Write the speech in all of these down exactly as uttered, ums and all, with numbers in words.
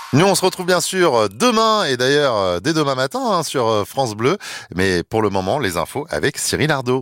Nous, on se retrouve bien sûr demain et d'ailleurs dès demain matin hein, sur France Bleu. Mais pour le moment, les infos avec Cyril Ardo.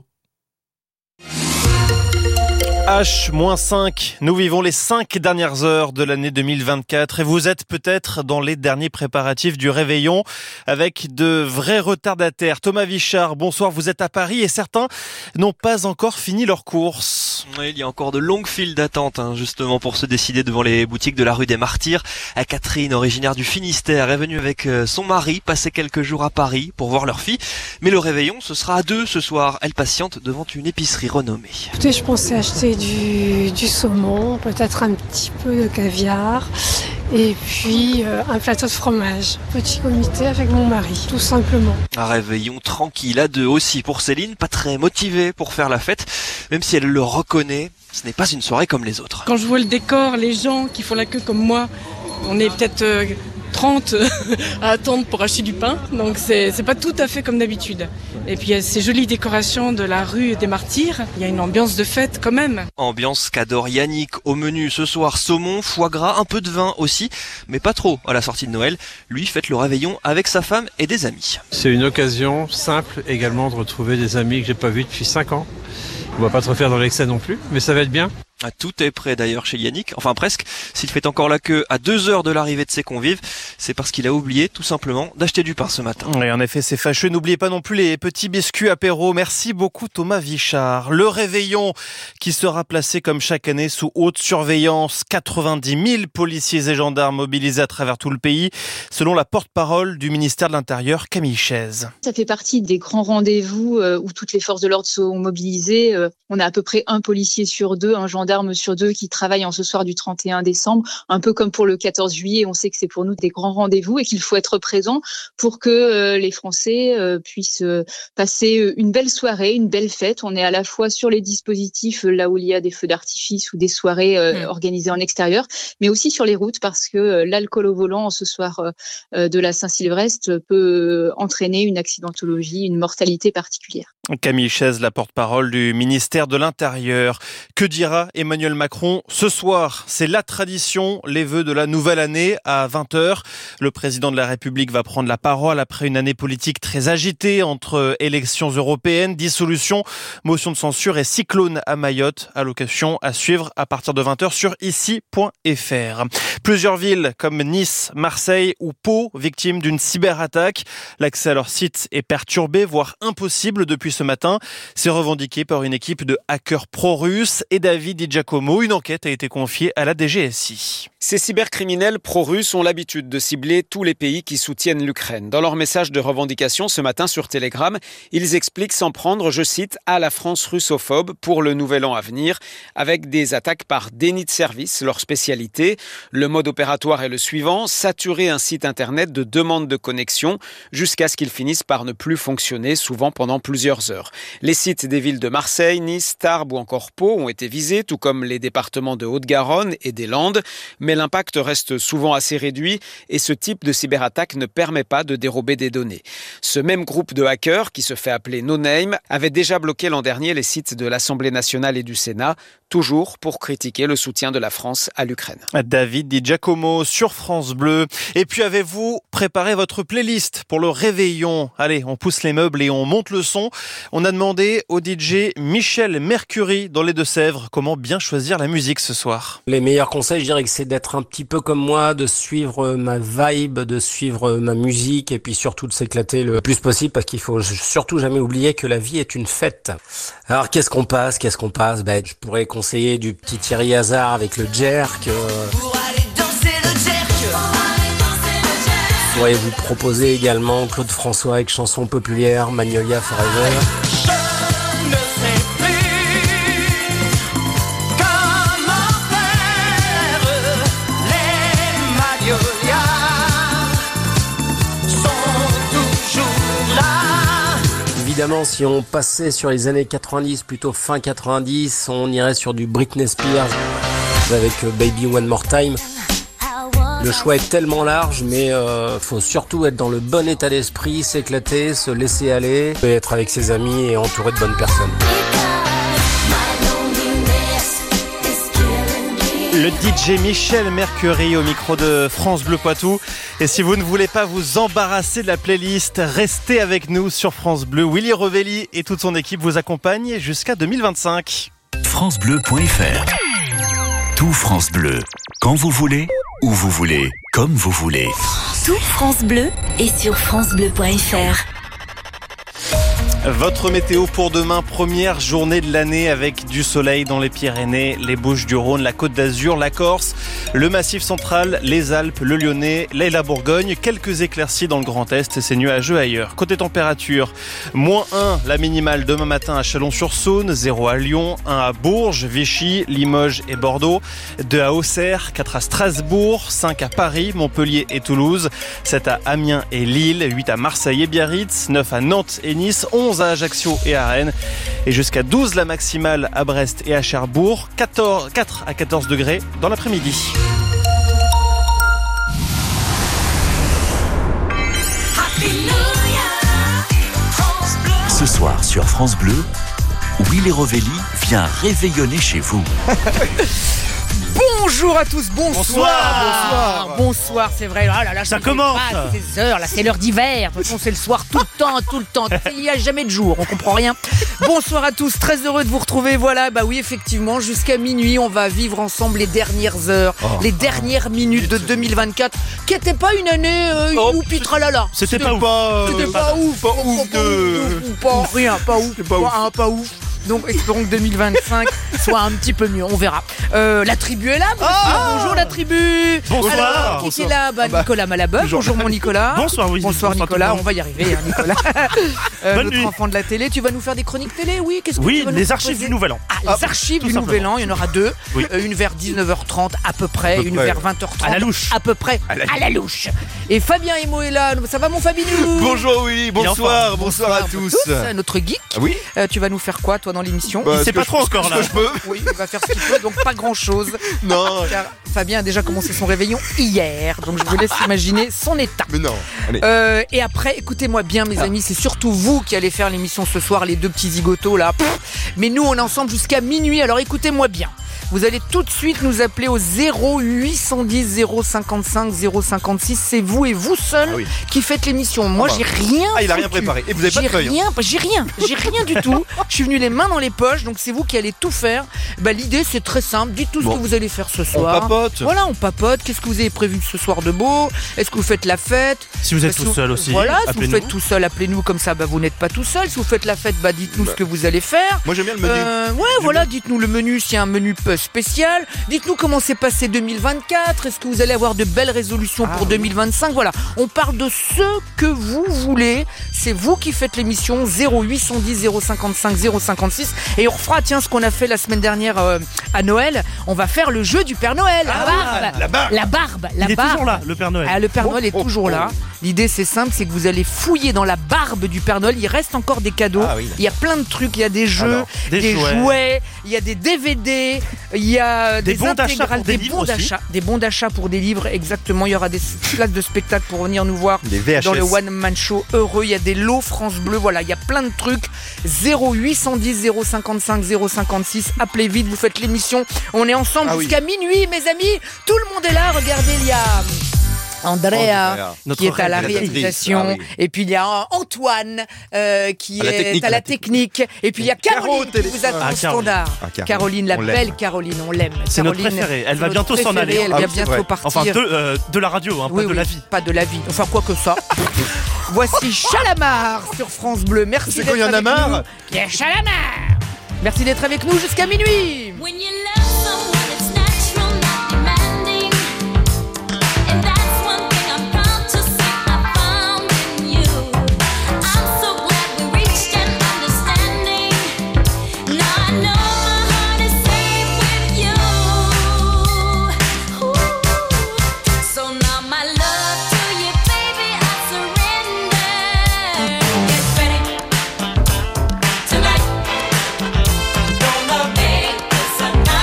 H cinq, nous vivons les cinq dernières heures de l'année deux mille vingt-quatre et vous êtes peut-être dans les derniers préparatifs du réveillon avec de vrais retardataires. Thomas Vichard, bonsoir, vous êtes à Paris et certains n'ont pas encore fini leur course. Oui, il y a encore de longues files d'attente hein, justement pour se décider devant les boutiques de la rue des Martyrs. À Catherine, originaire du Finistère, est venue avec son mari passer quelques jours à Paris pour voir leur fille. Mais le réveillon, ce sera à deux ce soir. Elle patiente devant une épicerie renommée. Écoutez, je pensais acheter Du, du saumon, peut-être un petit peu de caviar et puis euh, un plateau de fromage. Petit comité avec mon mari, tout simplement. Un réveillon tranquille à deux aussi pour Céline, pas très motivée pour faire la fête, même si elle le reconnaît, ce n'est pas une soirée comme les autres. Quand je vois le décor, les gens qui font la queue comme moi, on est peut-être euh, trente à attendre pour acheter du pain, donc c'est, c'est pas tout à fait comme d'habitude. Et puis il y a ces jolies décorations de la rue des Martyrs, il y a une ambiance de fête quand même. Ambiance qu'adore Yannick. Au menu ce soir, saumon, foie gras, un peu de vin aussi, mais pas trop à la sortie de Noël. Lui fête le réveillon avec sa femme et des amis. C'est une occasion simple également de retrouver des amis que j'ai pas vus depuis cinq ans. On va pas trop faire dans l'excès non plus, mais ça va être bien. Tout est prêt d'ailleurs chez Yannick, enfin presque. S'il fait encore la queue à deux heures de l'arrivée de ses convives, c'est parce qu'il a oublié tout simplement d'acheter du pain ce matin. Et en effet, c'est fâcheux. N'oubliez pas non plus les petits biscuits apéro. Merci beaucoup Thomas Vichard. Le réveillon qui sera placé comme chaque année sous haute surveillance. quatre-vingt-dix mille policiers et gendarmes mobilisés à travers tout le pays, selon la porte-parole du ministère de l'Intérieur, Camille Chaise. Ça fait partie des grands rendez-vous où toutes les forces de l'ordre sont mobilisées. On a à peu près un policier sur deux, un gendarme d'armes sur deux qui travaillent en ce soir du trente et un décembre, un peu comme pour le quatorze juillet. On sait que c'est pour nous des grands rendez-vous et qu'il faut être présent pour que euh, les Français euh, puissent euh, passer une belle soirée, une belle fête. On est à la fois sur les dispositifs euh, là où il y a des feux d'artifice ou des soirées euh, mmh. organisées en extérieur, mais aussi sur les routes parce que euh, l'alcool au volant ce soir euh, de la Saint-Sylvestre peut entraîner une accidentologie, une mortalité particulière. Camille Chaise, la porte-parole du ministère de l'Intérieur. Que dira Emmanuel Macron ce soir? C'est la tradition, les vœux de la nouvelle année à vingt heures. Le président de la République va prendre la parole après une année politique très agitée entre élections européennes, dissolution, motion de censure et cyclone à Mayotte. Allocation à suivre à partir de vingt heures sur ici point f r. Plusieurs villes comme Nice, Marseille ou Pau, victimes d'une cyberattaque. L'accès à leur site est perturbé, voire impossible depuis ce matin. C'est revendiqué par une équipe de hackers pro-russes et David Di Giacomo. Une enquête a été confiée à la D G S I. Ces cybercriminels pro-russes ont l'habitude de cibler tous les pays qui soutiennent l'Ukraine. Dans leur message de revendication ce matin sur Telegram, ils expliquent s'en prendre, je cite, à la France russophobe pour le nouvel an à venir, avec des attaques par déni de service, leur spécialité. Le mode opératoire est le suivant, saturer un site internet de demandes de connexion jusqu'à ce qu'il finisse par ne plus fonctionner, souvent pendant plusieurs heures. Les sites des villes de Marseille, Nice, Tarbes ou encore Pau ont été visés, tout comme les départements de Haute-Garonne et des Landes, mais l'impact reste souvent assez réduit et ce type de cyberattaque ne permet pas de dérober des données. Ce même groupe de hackers, qui se fait appeler No Name, avait déjà bloqué l'an dernier les sites de l'Assemblée nationale et du Sénat, toujours pour critiquer le soutien de la France à l'Ukraine. David Di Giacomo sur France Bleu. Et puis avez-vous préparé votre playlist pour le réveillon? Allez, on pousse les meubles et on monte le son. On a demandé au D J Michel Mercury dans les Deux-Sèvres comment bien choisir la musique ce soir. Les meilleurs conseils, je dirais que c'est d'être un petit peu comme moi, de suivre ma vibe, de suivre ma musique et puis surtout de s'éclater le plus possible parce qu'il faut surtout jamais oublier que la vie est une fête. Alors qu'est-ce qu'on passe, qu'est-ce qu'on passe? Ben, je pourrais conseiller du petit Thierry Hazard avec le jerk. Euh... Pour aller danser le jerk. Je pourrais vous proposer également Claude François avec chanson populaire Magnolia Forever. Évidemment, si on passait sur les années quatre-vingt-dix, plutôt fin quatre-vingt-dix, on irait sur du Britney Spears avec Baby One More Time. Le choix est tellement large, mais euh, faut surtout être dans le bon état d'esprit, s'éclater, se laisser aller, et être avec ses amis et entouré de bonnes personnes. Le D J Michel Mercury au micro de France Bleu Poitou. Et si vous ne voulez pas vous embarrasser de la playlist, restez avec nous sur France Bleu. Willy Rovelli et toute son équipe vous accompagnent jusqu'à deux mille vingt-cinq. francebleu point f r. Tout France Bleu, quand vous voulez, où vous voulez, comme vous voulez. Tout France Bleu est sur francebleu point f r. Votre météo pour demain, première journée de l'année avec du soleil dans les Pyrénées, les Bouches-du-Rhône, la Côte d'Azur, la Corse, le Massif central, les Alpes, le Lyonnais, et la Bourgogne. Quelques éclaircies dans le Grand Est et c'est nuageux ailleurs. Côté température, moins un la minimale demain matin à Chalon-sur-Saône, zéro à Lyon, un à Bourges, Vichy, Limoges et Bordeaux, deux à Auxerre, quatre à Strasbourg, cinq à Paris, Montpellier et Toulouse, sept à Amiens et Lille, huit à Marseille et Biarritz, neuf à Nantes et Nice, onze à Ajaccio et à Rennes et jusqu'à douze la maximale à Brest et à Cherbourg, quatorze, quatre à quatorze degrés dans l'après-midi. Ce soir sur France Bleu, Willy Rovelli vient réveillonner chez vous. Bonjour à tous, bonsoir. Bonsoir. Bonsoir, bonsoir c'est vrai. Ah là là, ça commence. C'est heures, là, c'est l'heure d'hiver. De toute façon, c'est le soir tout le temps, tout le temps. Il n'y a jamais de jour, on comprend rien. Bonsoir à tous, très heureux de vous retrouver. Voilà, bah oui, effectivement, jusqu'à minuit, on va vivre ensemble les dernières heures, oh. les dernières minutes de deux mille vingt-quatre, qui n'était pas une année euh, oh, ou pitralala. C'était pas, pas, c'était pas, pas ouf, pas ouf de, pas rien, pas ouf, pas ouf, pas, pas ouf. Donc espérons que deux mille vingt-cinq soit un petit peu mieux, on verra. Euh, la tribu est là, ah bonjour la tribu. Bonsoir. Alors, qui bonsoir. est là bah, Nicolas Malabeuf, bonjour mon Nicolas. Bonsoir, oui, bonsoir, bonsoir Nicolas, on va y arriver hein, Nicolas. euh, Bonne notre nuit. enfant de la télé, tu vas nous faire des chroniques télé, oui qu'est-ce que Oui, tu vas les nous archives du Nouvel An. Ah, les archives du Nouvel An, il y en aura deux. Oui. Euh, une vers dix-neuf heures trente à peu près, à peu une près. Vers vingt heures trente. À la louche. À peu près, à la, à la louche. Et Fabien Emo est là, ça va mon Fabinou? Bonjour oui, bonsoir, bonsoir, bonsoir à tous. tous. Notre geek. Ah oui. Euh, tu vas nous faire quoi toi dans l'émission? Bah, c'est pas trop encore là. Je peux. Oui, il va faire ce qu'il peut, donc pas grand chose. Non. Car Fabien a déjà commencé son réveillon hier, donc je vous laisse imaginer son état. Mais non. Allez. Euh, et après, écoutez-moi bien, mes ah. amis, c'est surtout vous qui allez faire l'émission ce soir, les deux petits zigotos là. Mais nous, on est ensemble jusqu'à minuit, alors écoutez-moi bien. Vous allez tout de suite nous appeler au zéro huit cent dix zéro cinquante-cinq zéro cinquante-six. C'est vous et vous seul ah oui. qui faites l'émission. Moi, ah bah. j'ai rien. Ah, il a rien préparé. Et vous avez pas de feuille. Rien, j'ai rien. J'ai rien du tout. Je suis venu les mains dans les poches. Donc c'est vous qui allez tout faire. Bah l'idée c'est très simple. Dites tout bon. ce que vous allez faire ce soir. On papote. Voilà, on papote. Qu'est-ce que vous avez prévu ce soir de beau? Est-ce que vous faites la fête? Si vous êtes bah, tout seul aussi. Voilà. Si vous faites tout seul, appelez-nous comme ça. Bah vous n'êtes pas tout seul. Si vous faites la fête, bah dites-nous bah. ce que vous allez faire. Moi j'aime bien le menu. Euh, ouais, voilà. Bien. Dites-nous le menu. S'il y a un menu spécial. Dites-nous comment s'est passé deux mille vingt-quatre. Est-ce que vous allez avoir de belles résolutions ah, pour oui. deux mille vingt-cinq? Voilà, on parle de ce que vous voulez. C'est vous qui faites l'émission. Zéro huit cent dix zéro cinquante-cinq zéro cinquante-six. Et on refera, tiens, ce qu'on a fait la semaine dernière euh, à Noël. On va faire le jeu du Père Noël. La ah, barbe. La barbe. La barbe. La Il barbe. est toujours là, le Père Noël. Ah, le Père Noël oh, est toujours oh, là. oh. L'idée, c'est simple, c'est que vous allez fouiller dans la barbe du Père Noël. Il reste encore des cadeaux. Ah, oui. Il y a plein de trucs. Il y a des jeux, Alors, des, des jouets. jouets. Il y a des D V D. Il y a des, des bons d'achat pour des, des livres bons aussi. d'achat, des bons d'achat pour des livres. Exactement. Il y aura des places de spectacle pour venir nous voir dans le One Man Show heureux. Il y a des lots France Bleu. Voilà, il y a plein de trucs. Zéro huit cent dix zéro cinquante-cinq zéro cinquante-six. Appelez vite. Vous faites l'émission. On est ensemble ah, jusqu'à oui. minuit, mes amis. Tout le monde est là. Regardez, il y a Andrea, oh, qui est à la réalisation, ah, oui. et puis il y a Antoine euh, qui à est technique, à la technique, et puis il y a Caroline qui vous attend ah, au standard. Ah, Caroline, Caroline la belle Caroline, on l'aime. C'est notre préférée, elle va bientôt s'en aller. Elle ah, va bientôt partir. Enfin, de, euh, de la radio, hein, oui, pas oui, de la vie. Pas de la vie, enfin quoi que ça. Voici Chalamar sur France Bleu. Merci C'est d'être quand il y en a marre. Il y a Chalamar. Merci d'être avec nous jusqu'à minuit. Tonight, gonna make this a night.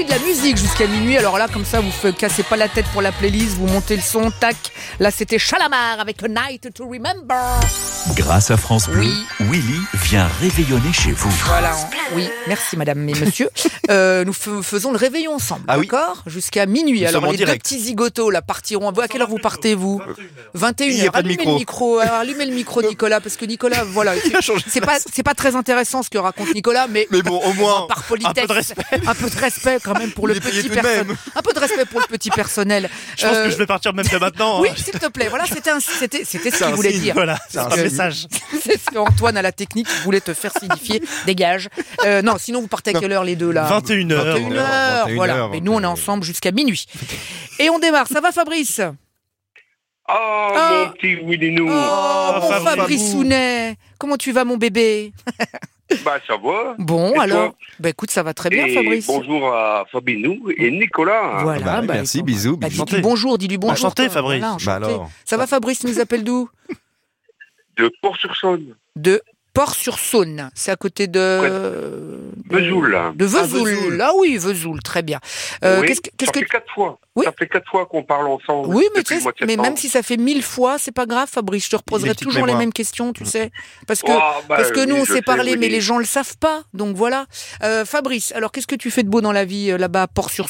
de la musique jusqu'à minuit. Alors là, comme ça, vous ne cassez pas la tête pour la playlist, vous montez le son, tac. Là, c'était Chalamar avec A Night to Remember. Grâce à France Bleu, oui. Willy vient réveillonner chez vous. Voilà, oui, merci madame et monsieur. euh, nous f- faisons le réveillon ensemble, ah, d'accord oui. Jusqu'à minuit. Nous Alors les direct. deux petits zigotos là partiront. À quelle heure vous partez vous ? vingt et une heures. Allumez le micro. Alors, allumez le micro, Nicolas, parce que Nicolas, voilà, c'est, c'est pas, c'est pas très intéressant ce que raconte Nicolas, mais, mais bon, au moins par politesse, un peu de respect, un peu de respect quand même pour le petit personnel, un peu de respect pour le petit personnel. Je pense euh... que je vais partir même de maintenant. Oui, hein. s'il te plaît. Voilà, c'était, un, c'était, c'était ce c'est qu'il voulait signe, dire. Voilà, c'est un message. C'est ce qu'Antoine à la technique voulait te faire signifier. Dégage. Euh, non, sinon vous partez à quelle heure les deux là ? vingt et une heures. vingt et une heures, voilà. Mais nous on est ensemble jusqu'à minuit. Et on démarre. Ça va, Fabrice ? Oh, oh, mon petit Willinou. Oh, mon Fabrice, Fabrice Sounet. Comment tu vas, mon bébé ? Bah, ça va. Bon, et alors. Toi bah, écoute, ça va très bien, et Fabrice. Bonjour à Fabinou et Nicolas. Voilà, bah, bah, merci, bah, bisous. Bah, dis-lui bonjour, dis-lui bonjour. Enchanté, Fabrice. Voilà, enchanté. Bah alors. Ça va, Fabrice, tu nous appelles d'où ? De Port-sur-Saône. De Port-sur-Saône, c'est à côté de... Vesoul. De Vesoul, ah, Vesoul. Ah oui, Vesoul, très bien. Euh, oui, qu'est-ce que, qu'est-ce ça que... fait quatre fois. Oui. Ça fait quatre fois qu'on parle ensemble. Oui, mais, tu sais, mais même si ça fait mille fois, c'est pas grave, Fabrice. Je te reposerai toujours les mêmes questions, tu sais. Parce que, oh, bah, parce que nous, oui, on s'est parlé, sais, mais oui. les gens le savent pas. Donc voilà. Euh, Fabrice, alors qu'est-ce que tu fais de beau dans la vie là-bas à Port-sur-Saône ?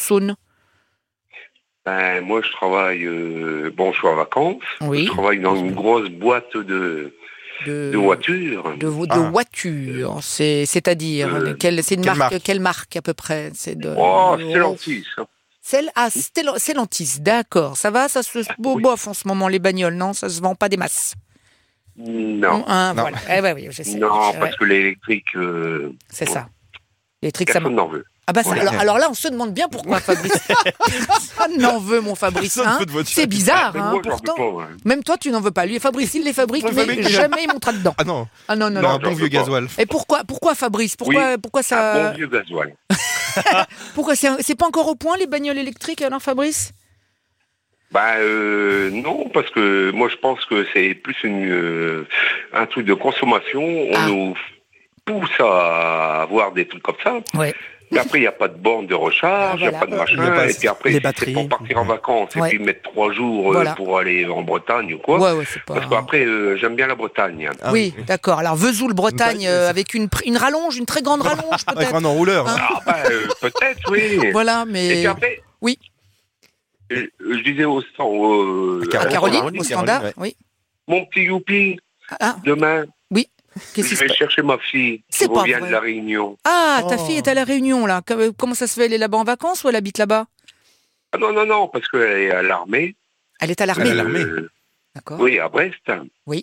Ben, moi, je travaille... Euh, bon, je suis en vacances. Oui. Je travaille dans une grosse boîte de... De, de voitures. De, de ah. voitures, c'est, c'est-à-dire, euh, quelle, c'est une quelle marque, marque quelle marque à peu près c'est de, Oh, Stellantis. Celle, ah, Stellantis, d'accord. Ça va, ça se oui. bof en ce moment, les bagnoles, non ? Ça se vend pas des masses ? Non. Ah, non. Voilà. Eh ben oui, je sais. Non, ouais. parce que l'électrique... Euh, c'est bon, ça. L'électrique, personne ça n'en veut. Ah bah ça, ouais. alors, alors là, on se demande bien pourquoi, Fabrice. Personne n'en veut, mon Fabrice. Hein. C'est bizarre, ah, hein, moi, pourtant. Pas, ouais. Même toi, tu n'en veux pas. Lui, Fabrice, il les fabrique, mais fabrique, jamais il montera dedans. Ah non. Ah non, non, non. non. Un bon vieux gasoil. Et pourquoi, pourquoi Fabrice ? Pourquoi, oui, pourquoi ça... Un bon vieux gasoil. Pourquoi c'est, un... c'est pas encore au point, les bagnoles électriques, alors, Fabrice ? Bah euh, non, parce que moi, je pense que c'est plus une, euh, un truc de consommation. On ah. nous pousse à avoir des trucs comme ça. Ouais. Mais après, il n'y a pas de borne de recharge, il ah, voilà. n'y a pas de machin. Pas, et puis après, si c'est pour partir en vacances ouais. et puis mettre trois jours voilà. pour aller en Bretagne ou quoi. Ouais, ouais, c'est pas... Parce qu'après, euh, j'aime bien la Bretagne. Ah, oui, oui, d'accord. Alors, Vesoul, Bretagne, euh, avec une, une rallonge, une très grande rallonge, peut-être. Avec un enrouleur. Hein ah, bah, euh, peut-être, oui. Voilà, mais... Et puis après... Oui. Je, je disais au standard... À Caroline, Caroline, au standard, Caroline, ouais. oui. Mon petit youpi, ah. demain... Oui. Qu'est-ce je vais chercher ma fille qui revient de la Réunion. Ah, ta oh. fille est à la Réunion, là. Comment ça se fait ? Elle est là-bas en vacances ou elle habite là-bas ? Ah non, non, non, parce qu'elle est à l'armée. Elle est à l'armée, euh, l'armée. D'accord. Oui, à Brest. Oui.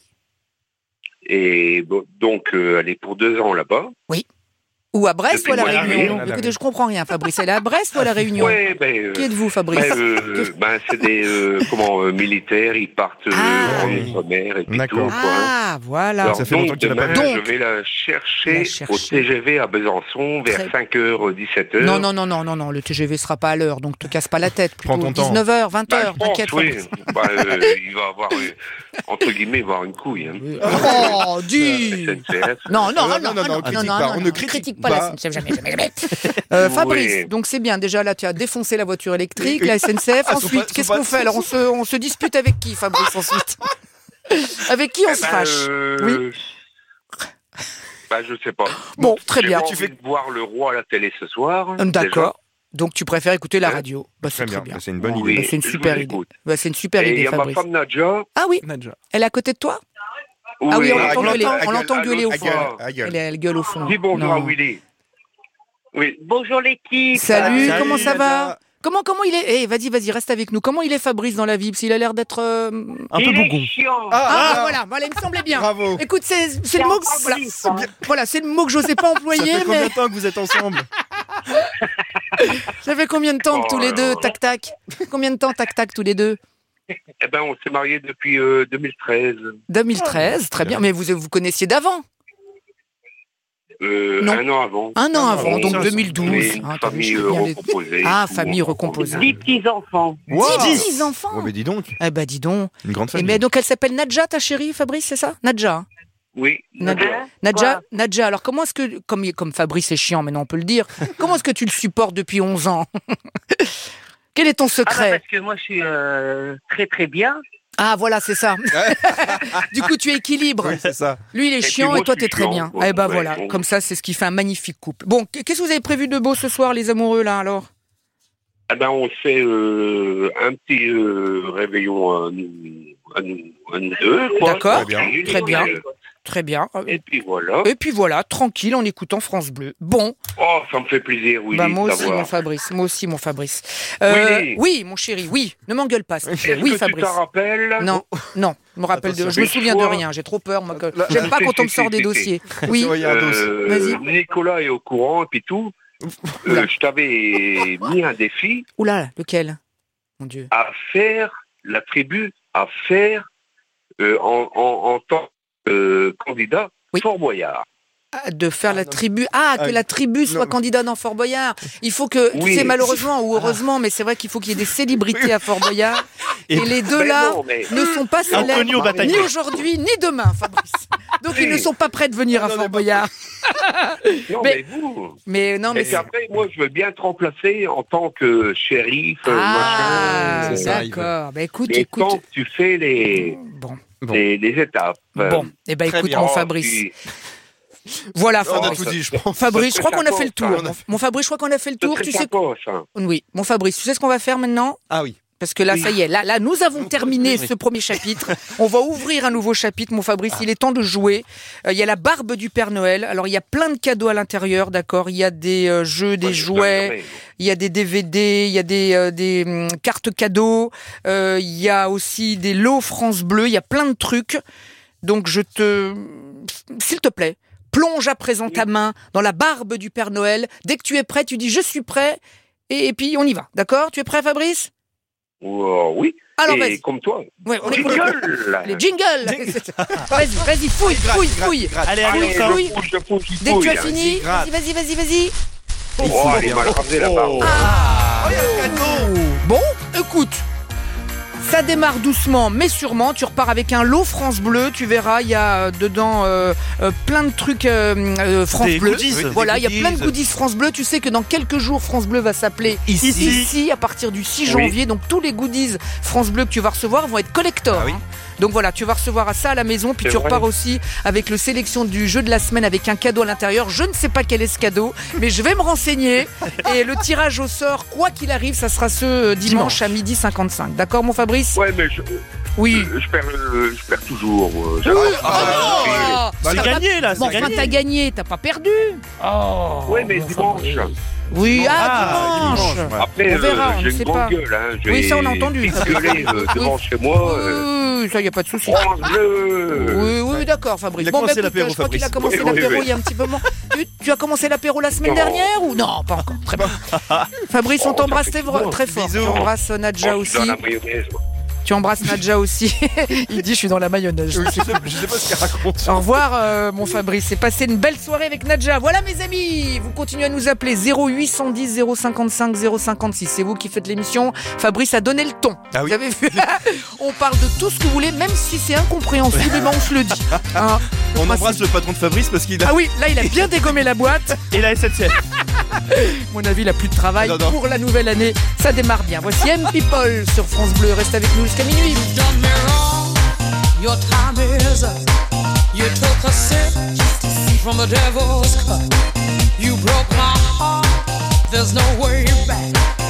Et bon, donc, euh, elle est pour deux ans là-bas. Oui. Ou à Brest Depuis ou à la Réunion. Réunion. Écoutez, je comprends rien, Fabrice. Elle est à Brest ou à la Réunion ? Ouais, ben, euh, Qui êtes-vous, Fabrice ? ben, euh, ben, c'est des euh, comment, euh, militaires, ils partent euh, ah, en outre-mer et puis D'accord. tout. Ah, quoi. Voilà. Alors, ça fait donc, longtemps que tu l'as pas demain, vu. je vais la chercher, la chercher au T G V à Besançon vers Très... cinq heures, dix-sept heures. Non, non, non, non, non, non, le T G V sera pas à l'heure, donc te casse pas la tête. Plutôt ton dix-neuf heures, vingt heures, bah, t'inquiète. Oui. bah, euh, il va avoir, euh, entre guillemets, avoir une couille. Hein. Oh, dis Non, non, non, non, non, non, non, on ne critique pas la S N C F, jamais, jamais, jamais. Euh, Fabrice, oui. donc c'est bien. Déjà là, tu as défoncé la voiture électrique, la S N C F. Ah, ensuite, pas, qu'est-ce qu'on fait ? Alors, on se, on se dispute avec qui, Fabrice, ensuite ? Avec qui on eh se ben, fâche euh... Oui. Bah, je sais pas. Bon, très J'ai bien. Tu fais voir le roi à la télé ce soir. D'accord. Déjà. Donc, tu préfères écouter la radio. Bah, c'est très bien. bien. C'est une bonne oui, idée. Bah, c'est une super idée. Bah, c'est une super Et idée, y a Fabrice. Ma femme Nadja. Ah oui. Nadja. Elle est à côté de toi ? Oui. Ah oui, on ah, l'entend gueuler. On gueule, l'entend gueuler au fond. Gueule. Elle, elle gueule au fond. Dis bonjour à Willy. Oui. Bonjour l'équipe. Salut, Salut comment ça Nadja. va ? Comment, comment il est ? Eh, hey, vas-y, vas-y, reste avec nous. Comment il est, Fabrice, dans la vie ? Parce qu'il a l'air d'être euh, un il peu bougon. Ah, ah, ah, voilà, voilà, il me semblait bien. Bravo. Écoute, c'est, c'est le mot que, voilà, c'est bien, voilà, c'est le mot que j'osais pas employer. Ça fait combien mais... de temps que vous êtes ensemble ? Ça fait combien de temps que tous les deux, tac tac ? Combien de temps, tac tac, tous les deux ? Eh ben, on s'est mariés depuis euh, deux mille treize. deux mille treize, très bien. Mais vous vous connaissiez d'avant ? Euh, non. Un an avant. Un an avant, donc deux mille douze. Oui, ah, famille euh, recomposée. Ah, famille recomposée. Dix petits-enfants. Wow. Dix petits-enfants. Oh, mais dis donc. Eh ben, dis donc. Une grande famille. Et mais donc, elle s'appelle Nadja, ta chérie, Fabrice, c'est ça ? Nadja. Oui. Nadja, Hein Nadja, Quoi Nadja, alors comment est-ce que, comme, comme Fabrice est chiant, maintenant on peut le dire, comment est-ce que tu le supportes depuis onze ans? Quel est ton Ah bah secret? parce que moi je suis euh, très très bien. Ah voilà, c'est ça. Du coup, tu équilibres. Oui, c'est ça. Lui, il est Et puis chiant moi, et toi, je t'es suis très chiant, bien. quoi. Eh ben Ouais, voilà, bon. comme ça, c'est ce qui fait un magnifique couple. Bon, qu'est-ce que vous avez prévu de beau ce soir, les amoureux, là, alors? Eh ben, on fait euh, un petit euh, réveillon à nous, à nous, à nous deux. quoi. D'accord, Très bien. Tranquille. très bien. Euh, Très bien. Et puis voilà. Et puis voilà, tranquille, en écoutant France Bleu. Bon, Oh, ça me fait plaisir, oui. bah moi de aussi, savoir. mon Fabrice. Moi aussi, mon Fabrice. Euh, Oui. oui, mon chéri, oui. Ne m'engueule pas, s'il te plaît. Est-ce Oui, que Fabrice. tu t'en rappelles? Non, non, je me rappelle de, Attention. je me Une souviens de fois- rien. J'ai trop peur, moi. que- Là- J'aime pas Si, quand on me si, sort si, des si, dossiers. si. Oui. Il y a un dossier. Euh, Vas-y. Nicolas est au courant et puis tout. Euh, je t'avais mis un défi Oula, lequel? Mon Dieu. à faire la tribu, à faire euh, en, en, en tant que euh, candidat Oui. Fort Boyard. Ah, de faire Ah, la non. tribu. Ah, que Ah, la tribu soit non. candidat dans Fort Boyard. Il faut que, tu Oui. sais, malheureusement ou heureusement, mais c'est vrai qu'il faut qu'il y ait des célébrités à Fort Boyard. Et, Et- les deux Ben là non, mais- ne sont pas Inconnus au célèbres bataillon. ni aujourd'hui ni demain, Fabrice. Donc ils ne sont pas prêts de venir à Non, Fort mais- Boyard. Non, Mais- mais, vous. Mais non, mais Et puis après, moi, je veux bien te remplacer en tant que shérif, euh, ah, machin. c'est ça, il d'accord. Bah écoute, Mais écoute. tant que tu fais les, Bon, Bon. les, les étapes. euh, bon. Eh ben très écoute, bien. mon oh, Fabrice. puis- Voilà, On a Fabrice. tout dit, je pense. Fabrice, je crois qu'on a fait le tour. On a Mon, mon Fabrice, je crois qu'on a fait le c'est tour. très Tu sais sympa, ça. Oui, mon Fabrice, tu sais ce qu'on va faire maintenant? Ah oui. Parce que là, Oui. ça y est, là, là, nous avons terminé oui. ce premier chapitre. On va ouvrir un nouveau chapitre, mon Fabrice. Il est temps de jouer. Euh, Il y a la barbe du Père Noël. Alors, il y a plein de cadeaux à l'intérieur, d'accord? Il y a des euh, jeux, des Ouais, je jouets. t'en dirai. Il y a des D V D, il y a des, euh, des hum, cartes cadeaux, euh, il y a aussi des lots France Bleu, il y a plein de trucs. Donc je te... S'il te plaît, plonge à présent ta main dans la barbe du Père Noël. Dès que tu es prêt, tu dis « je suis prêt » et, et puis on y va. D'accord? Tu es prêt, Fabrice? Oh, oui. Alors Et vas-y. comme toi. Ouais, on écoute. Jingle. Les jingles. Vas-y, vas-y, fouille, fouille, fouille. Allez, Allez, allez, je ça. fouille. fouille, je fouille, je Dès que tu as fouille. fini, gratte. vas-y, vas-y, vas-y, vas-y. Oh, elle est mal rasée, la barbe. Ah. Oh, il y a le cadeau. Bon, écoute, ça démarre doucement, mais sûrement. Tu repars avec un lot France Bleu. Tu verras, il y a euh, dedans euh, euh, plein de trucs euh, euh, France Des Bleu. goodies. Oui, des Voilà, il y a goodies. plein de goodies France Bleu. Tu sais que dans quelques jours, France Bleu va s'appeler Ici. Ici, à partir du six janvier. Donc tous les goodies France Bleu que tu vas recevoir vont être collector. Ah oui. hein. Donc voilà, tu vas recevoir ça à la maison, puis C'est tu vrai. repars aussi avec le sélection du jeu de la semaine avec un cadeau à l'intérieur. Je ne sais pas quel est ce cadeau, mais je vais me renseigner. Et le tirage au sort, quoi qu'il arrive, ça sera ce euh, dimanche, Dimanche. à midi cinquante-cinq. D'accord, mon Fabrice? Ouais, mais je, Oui. je, perds, euh, je perds toujours. moi. Oui. J'avance Ah, pas. non. C'est T'as pas- gagné, là, Bon, c'est enfin, gagné. t'as gagné, t'as pas perdu. Oh. Ouais, mais mon dimanche. Fabrice. Oui, ah, Ah, dimanche. dimanche, ouais. Après, On verra, euh, on j'ai ne une sait grande pas. gueule. Hein. Je Oui, vais ça, on a entendu. vite gueuler euh, devant chez moi. euh, Oui, ça, y a pas de souci. France Bleu. Oui, oui, d'accord, Fabrice. Il a Bon, commencé bah, écoute, l'apéro, je crois qu'il a Fabrice. commencé Oui, oui, l'apéro oui. il y a un petit moment. Tu, tu as commencé l'apéro la semaine Non. dernière ou non? Pas encore. Très bien. Fabrice, on Oh, t'embrasse ça fait très, plaisir. très fort. Bisous. Tu embrasses Nadja Oh, je suis aussi. dans la mayonnaise, moi. Tu embrasses Nadja aussi. Il dit, je suis dans la mayonnaise. Oui, je, sais, je sais pas ce qu'elle raconte. Au revoir, euh, mon Fabrice. C'est passé une belle soirée avec Nadja. Voilà, mes amis. Vous continuez à nous appeler zéro huit cent dix zéro cinquante-cinq zéro cinquante-six. C'est vous qui faites l'émission. Fabrice a donné le ton. Ah oui. Vous avez vu? On parle de tout ce que vous voulez, même si c'est incompréhensible, mais on se le dit. Hein, le On principe- embrasse le patron de Fabrice parce qu'il a. Ah oui, là, il a bien dégommé la boîte. Et la S N C F. À mon avis, il a plus de travail Non, non. pour la nouvelle année. Ça démarre bien. Voici M People sur France Bleu. Reste avec nous jusqu'à minuit. Done me wrong, your time is up. You took a sip from the devil's cup. You broke my heart, there's no way back.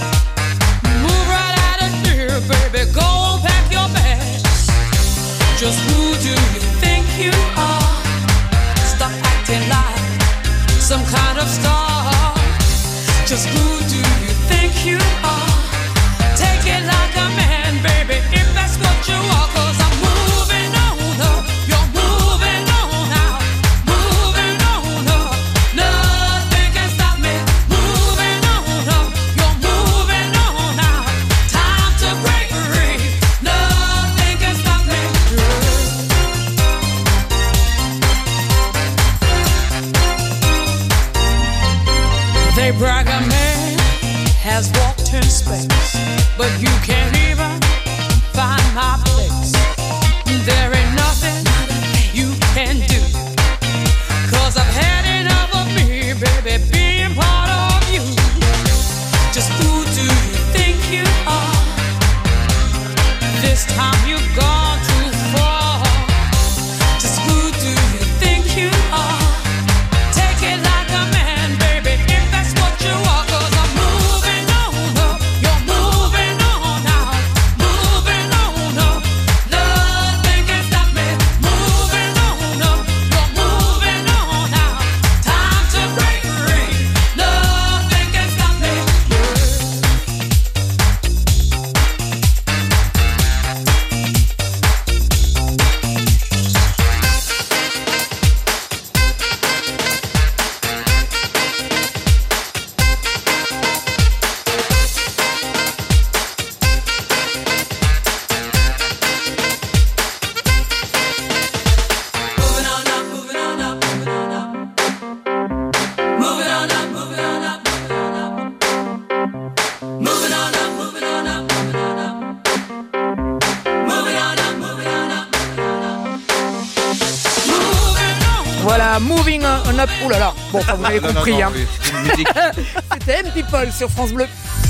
Move right out of here, baby, go pack your bags. Just who do you think you are? Stop acting like some kind of star. Just who do you think you are? Take it like a man, baby, if that's what you are. Cause I'm moving on up, you're moving on out. Moving on up, nothing can stop me. Moving on up, you're moving on out. Time to break free, nothing can stop me. They brag a man has walked in space. you've gone too far. Just who do you think you are? Take it like a man, baby, if that's what you are. 'Cause I'm moving on up, you're moving on out, moving on up. Nothing can stop me. Moving on up, you're moving on out. Time to break free. Nothing can stop me. Moving on up, moving on up, moving on up. Moving on up, moving on up, moving on up. Moving on up, moving on up, moving on up. Moving on up, moving on up, moving on up. Voilà, moving on up. Ouh là là. Bon, enfin, vous avez Non, non, compris. non, hein. oui, c'est une musique. C'était M People sur France Bleu.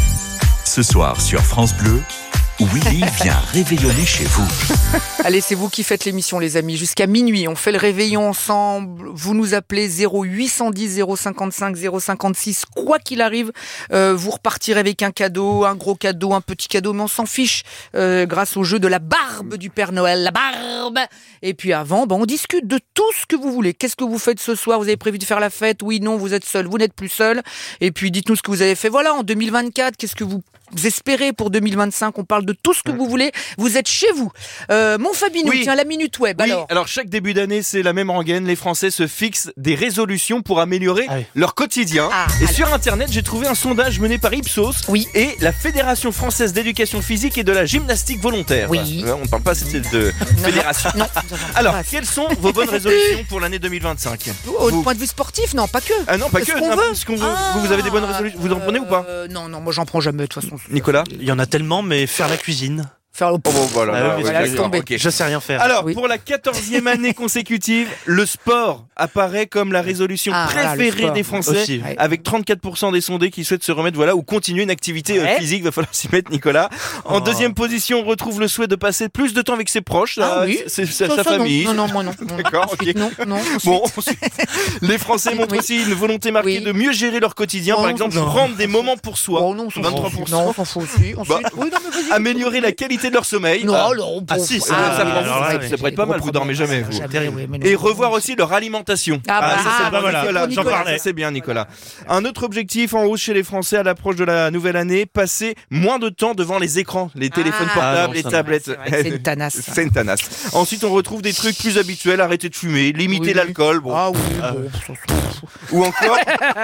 Ce soir sur France Bleu, Willy vient réveillonner chez vous. Allez, c'est vous qui faites l'émission, les amis. Jusqu'à minuit, on fait le réveillon ensemble. Vous nous appelez zéro huit cent dix zéro cinquante-cinq zéro cinquante-six. Quoi qu'il arrive, euh, vous repartirez avec un cadeau, un gros cadeau, un petit cadeau, mais on s'en fiche euh, grâce au jeu de la barbe du Père Noël. La barbe. Et puis avant, ben, on discute de tout ce que vous voulez. Qu'est-ce que vous faites ce soir? Vous avez prévu de faire la fête? Oui, non, vous êtes seul, vous n'êtes plus seul. Et puis dites-nous ce que vous avez fait. Voilà, en deux mille vingt-quatre, qu'est-ce que vous espérez pour deux mille vingt-cinq? On parle de tout ce que vous voulez. Vous êtes chez vous. Euh, mon Fabinou, Oui. tiens, la Minute Web. Oui, alors. alors chaque début d'année, c'est la même rengaine. Les Français se fixent des résolutions pour améliorer leur quotidien. Ah, et alors. sur Internet, j'ai trouvé un sondage mené par Ipsos Oui. et la Fédération française d'éducation physique et de la gymnastique volontaire. Oui. Euh, On ne parle pas c'est de fédération. Non, Alors, quelles sont vos bonnes résolutions pour l'année deux mille vingt-cinq? Au Vous- point de vue sportif, non, pas que. Ah non, pas Ce que. qu'on non, veut. ce qu'on veut. Vous, vous avez des bonnes résolutions? Vous en prenez ou pas? Euh, Non, non, moi j'en prends jamais de toute façon. Nicolas? Il y en a tellement, mais faire la cuisine. Faire le. Oh bon, voilà. Ah là, oui, ouais, laisse d'accord, tomber. ok. Je sais rien faire. Alors, Oui. pour la quatorzième année consécutive, le sport apparaît comme la résolution Ah, voilà, le préférée sport. des Français, Aussi. Ouais. avec trente-quatre pour cent des sondés qui souhaitent se remettre, voilà, ou continuer une activité euh, Ouais. physique. Va falloir s'y mettre, Nicolas. En Oh. deuxième position, on retrouve le souhait de passer plus de temps avec ses proches, Ah là, oui. c'est c'est Ça, sa ça, non. famille. Non, non, moi non. D'accord, ok. Ensuite, non, non. ensuite. Bon, ensuite, les Français montrent Oui. aussi une volonté marquée Oui. de mieux gérer leur quotidien, Oh, par non, exemple, non. prendre des moments pour soi. Oh non, on s'en vingt-trois fout. pour cent. Non, on s'en fout aussi. Ensuite, Bah, oui, non, mais vas-y. Améliorer la qualité de leur sommeil. Non, Ah. non, Ah bon, si, ah, ça, ça, alors ça, là, ça, mais ça pourrait être pas mal, vous dormez jamais, vous. Jamais, oui, mais non. Et revoir aussi leur alimentation. Ah bah, ça, c'est ah, bon, voilà, Nicolas. pour Nicolas. j'en parlais. Ça, c'est bien, Nicolas. Un autre objectif en hausse chez les Français à l'approche de la nouvelle année, passer moins de temps devant les écrans, les téléphones Ah, portables, ah non, les ça, tablettes. c'est vrai que c'est une tanasse, ça. C'est une tanasse. Ensuite, on retrouve des trucs plus habituels, arrêter de fumer, limiter Oui. l'alcool, bon. Ah oui, Ah, bon, ça, ça, ça. ou encore,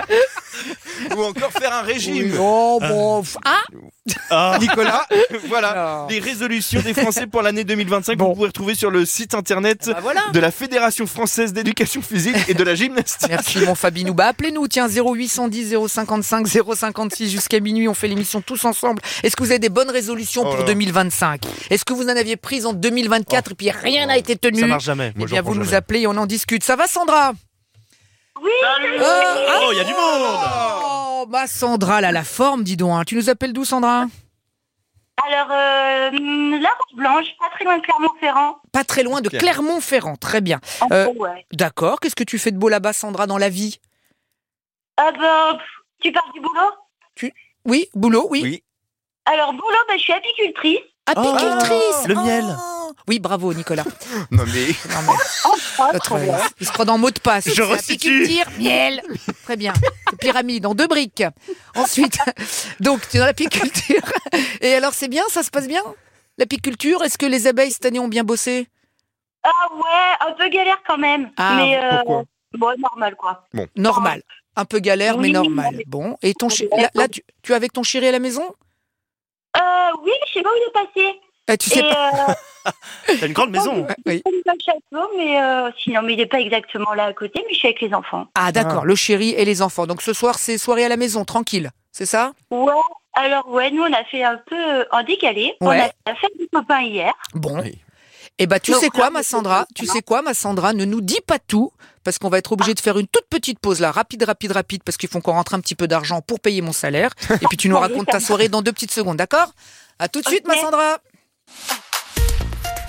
ou encore faire un régime. Oui, oh, bon. Ah, Ah. Nicolas, voilà, Alors. les résolutions des Français pour l'année deux mille vingt-cinq, vous pouvez retrouver sur le site internet bah voilà. de la Fédération française d'éducation physique et de la gymnastique. Merci mon Fabinou. Bah appelez-nous, tiens, zéro huit cent dix zéro cinquante-cinq zéro cinquante-six jusqu'à minuit, on fait l'émission tous ensemble. Est-ce que vous avez des bonnes résolutions Oh pour là. deux mille vingt-cinq? Est-ce que vous en aviez prises en deux mille vingt-quatre et puis rien n'a été tenu? Ça marche jamais. Eh Moi, j'en bien, prends vous nous jamais. appelez et on en discute. Ça va, Sandra? Oui. Euh, ah, Oh, il y a du monde. Oh, bah Sandra, elle a la forme, dis donc. Hein. Tu nous appelles d'où, Sandra? Alors, euh, la Roche Blanche, pas très loin de Clermont-Ferrand. Pas très loin de Ok. Clermont-Ferrand. Très bien. En Euh, gros, ouais. D'accord. Qu'est-ce que tu fais de beau là-bas, Sandra, dans la vie? Ah bah, pff, tu parles du boulot? Oui, boulot, oui. Oui. Alors, boulot, bah, je suis apicultrice. Apicultrice. Le miel. Oh. Oui, bravo, Nicolas. Non mais, Non, mais... Ah, Notre- trop bien. il se croit dans mot de passe. Je C'est resitue. apiculture, miel. Très bien. Pyramide en deux briques. Ensuite, donc tu es dans l'apiculture. Et alors c'est bien, ça se passe bien? L'apiculture, est-ce que les abeilles cette année ont bien bossé? Ah ouais, un peu galère quand même. Ah, mais euh, pourquoi bon, normal quoi. Normal. Un peu galère, mais Oui, normal. mais- Bon. Et ton chi- là, là, tu, tu es avec ton chéri à la maison? Euh, oui, mais je sais pas où il est passé. Ah, tu sais Et, pas. euh, T'as une grande maison. Oui. il a le château, mais euh, sinon, mais il n'est pas exactement là à côté, mais je suis avec les enfants. Ah d'accord, le chéri et les enfants. Donc ce soir, c'est soirée à la maison, tranquille. C'est ça? Ouais, alors ouais, nous on a fait un peu euh, en décalé. Ouais. On a fait du copain hier. Bon. Eh ben, tu Donc, sais quoi, là, ma c'est Sandra? tout, Tu non sais quoi, ma Sandra? Ne nous dis pas tout, parce qu'on va être obligé de faire une toute petite pause là, rapide, rapide, rapide, parce qu'il faut qu'on rentre un petit peu d'argent pour payer mon salaire. Et puis tu nous Oui, racontes ça ta va. soirée dans deux petites secondes, d'accord? À tout de suite, ma Ok. Sandra.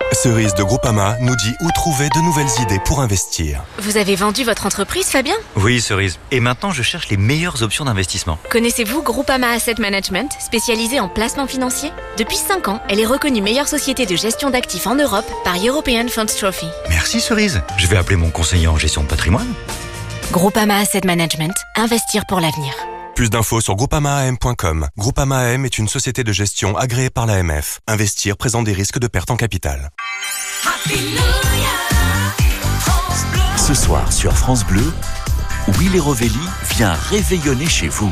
Cerise de Groupama nous dit où trouver de nouvelles idées pour investir. Vous avez vendu votre entreprise, Fabien ? Oui, Cerise. Et maintenant, je cherche les meilleures options d'investissement. Connaissez-vous Groupama Asset Management, spécialisée en placement financier ? Depuis cinq ans, elle est reconnue meilleure société de gestion d'actifs en Europe par European Funds Trophy. Merci, Cerise. Je vais appeler mon conseiller en gestion de patrimoine. Groupama Asset Management, investir pour l'avenir. Plus d'infos sur groupama a m point com. Groupama A M est une société de gestion agréée par l'A M F. Investir présente des risques de perte en capital. Ce soir sur France Bleu, Willy Rovelli vient réveillonner chez vous.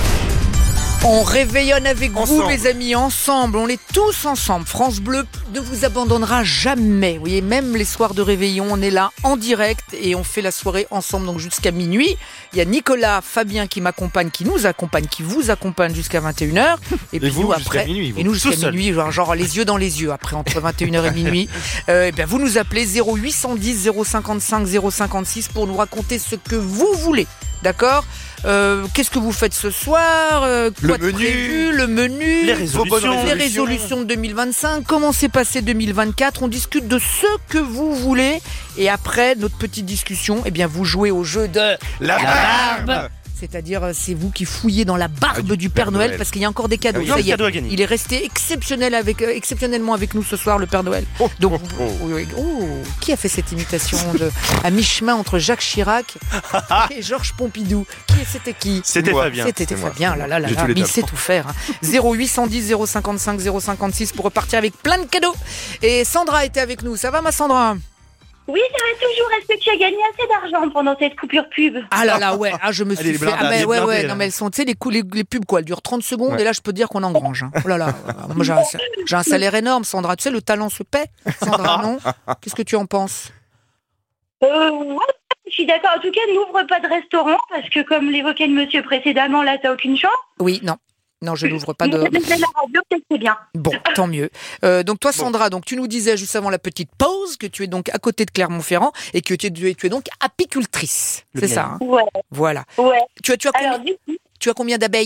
On réveillonne avec Ensemble. vous, les amis, ensemble. On est tous ensemble. France Bleu ne vous abandonnera jamais. Vous voyez, même les soirs de réveillon, on est là en direct et on fait la soirée ensemble, donc jusqu'à minuit. Il y a Nicolas, Fabien qui m'accompagne, qui nous accompagne, qui vous accompagne jusqu'à vingt et une heures. Et, Et puis vous, nous, jusqu'à après, minuit, vous. et nous jusqu'à Tout seul. minuit, genre, genre les yeux dans les yeux. Après, entre vingt et une heures et minuit, euh, et bien, vous nous appelez zéro huit cent dix zéro cinquante-cinq zéro cinquante-six pour nous raconter ce que vous voulez. D'accord ? Euh, qu'est-ce que vous faites ce soir ? euh, Quoi de menu. prévu ? Le menu, Les résolutions. vos bonnes les résolutions de deux mille vingt-cinq, comment s'est passé deux mille vingt-quatre ? On discute de ce que vous voulez et après notre petite discussion, eh bien vous jouez au jeu de La barbe. C'est-à-dire, c'est vous qui fouillez dans la barbe Ah, du du Père Père Noël, Noël. parce qu'il y a encore des cadeaux. Ah oui, Ça un y est, cadeau à gagner. il est resté exceptionnel avec, euh, exceptionnellement avec nous ce soir, le Père Noël. Donc, oh. oui, oui. Oh, qui a fait cette imitation de, à mi-chemin entre Jacques Chirac et Georges Pompidou ? Qui C'était qui ? C'était Moi. Fabien. C'était C'est moi. Fabien, là là là, J'ai là. tous les Mais il talents. sait tout faire. Hein. zéro huit cent dix zéro cinquante-cinq zéro cinquante-six pour repartir avec plein de cadeaux. Et Sandra était avec nous. Ça va, ma Sandra ? Oui, ça va toujours. Est-ce que tu as gagné assez d'argent pendant cette coupure pub ? Ah là là, ouais, ah, je me Elle suis est fait. blindée, Ah, mais elle est ouais, blindée, ouais, là. non, mais elles sont, tu sais, les, coups- les, les pubs, quoi, elles durent trente secondes Ouais. et là, je peux te dire qu'on engrange. Hein. Oh là là, moi, j'ai un, j'ai un salaire énorme, Sandra. Tu sais, le talent se paie, Sandra, non ? Qu'est-ce que tu en penses ? Euh, ouais, je suis d'accord. En tout cas, n'ouvre pas de restaurant parce que, comme l'évoquait le monsieur précédemment, là, t'as aucune chance. Oui, non. Non, je n'ouvre pas de. Mais la radio, peut-être c'est bien. Bon, tant mieux. Euh, donc toi, Sandra, donc tu nous disais juste avant la petite pause que tu es donc à côté de Clermont-Ferrand et que tu es, tu es donc apicultrice. Le C'est miel. ça. Hein ? Ouais, Voilà. ouais. Tu as, tu as Alors, combien, du coup, tu as combien d'abeilles ?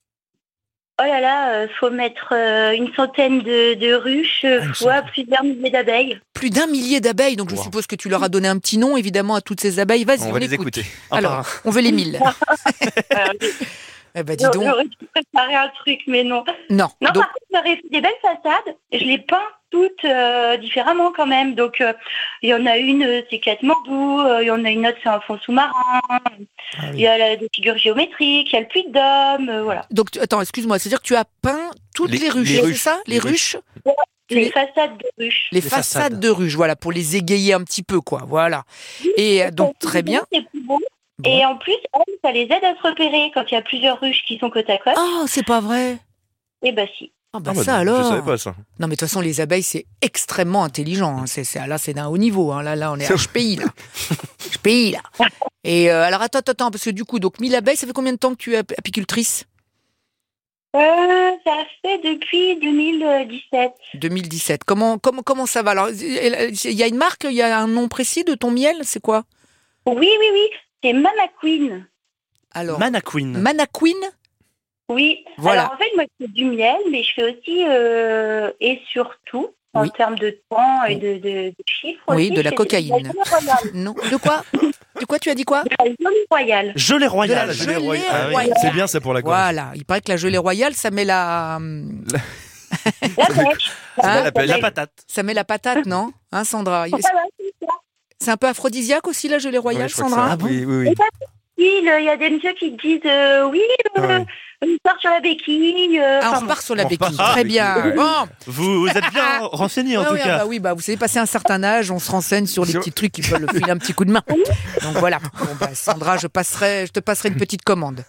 oh là là, euh, faut mettre euh, une centaine de, de ruches euh, Ah, une fois centaine. plusieurs milliers d'abeilles. Plus d'un millier d'abeilles, donc je Wow. suppose que tu leur as donné un petit nom, évidemment, à toutes ces abeilles. Vas-y, On on, va les écoute. écouter. Un par Alors, un. on veut les mille. Alors, Eh ben, dis donc. J'aurais dû préparer un truc, mais non. Non. Non, Donc, par contre, j'aurais fait des belles façades. Je les peins toutes euh, différemment quand même. Donc, euh, il y en a une, euh, c'est Katmandou. euh, Il y en a une autre, c'est un fond sous-marin. Il y a la, des figures géométriques. Il y a le Puy de Dôme. euh, voilà. donc, tu- attends, excuse-moi, c'est-à-dire que tu as peint toutes les, Les- ruches, les c'est ruches. ça Les, Les ruches, Tu Les les- façades de ruches. les, Les façades, façades. de ruches, voilà, pour les égayer un petit peu, quoi, voilà. Et euh, donc, très bien. C'est plus beau. Bon. Et en plus, elles, ça les aide à se repérer quand il y a plusieurs ruches qui sont côte à côte. Oh, c'est pas vrai. Et bah si. Ah bah Ah bah ça non, alors. Je savais pas ça. Non mais de toute façon les abeilles c'est extrêmement intelligent. Hein. C'est, c'est- là c'est d'un haut niveau. Hein. Là là on est à H P I là. H P I là. Et euh, alors attends attends attends, parce que du coup donc mille abeilles, ça fait combien de temps que tu es ap- apicultrice ? Euh, ça fait depuis deux mille dix-sept. deux mille dix-sept. Comment comment comment ça va alors ? Il y a une marque, il y a un nom précis de ton miel, c'est quoi ? Oui, oui, oui. C'est Manaqueen. Alors Manaqueen. Manaqueen ? Oui. Voilà. Alors en fait, moi, je fais du miel, mais je fais aussi euh, et surtout, en Oui. termes de temps et de, de, de chiffres. Oui, aussi, de la je fais cocaïne. De la gelée royale. Non. De quoi ? De quoi tu as dit quoi ? De la gelée royale. Gelée De royale. la gelée royale. Ah oui, royale. c'est bien ça pour la gorge. Voilà, il paraît que la gelée royale, ça met la hum, La pêche. hein, la pêche. La patate. ça met la patate, non ? Hein Sandra ? Voilà, c'est ça. C'est un peu aphrodisiaque aussi la gelée royale, Ouais, je crois que Sandra ça- oui, oui, oui. Il y a des messieurs qui te disent euh, oui, euh, Ouais. on part sur la béquille. euh, Ah, enfin, on repart sur la On béquille. repart sur Très la bien. béquille. Bon. Vous, vous êtes bien renseigné en Ouais, tout ouais, cas. bah oui, bah vous savez, passer un certain âge, on se renseigne sur les Sur- petits trucs qui peuvent le filer un petit coup de main. Donc voilà. Bon, bah, Sandra, je passerai, je te passerai une petite commande.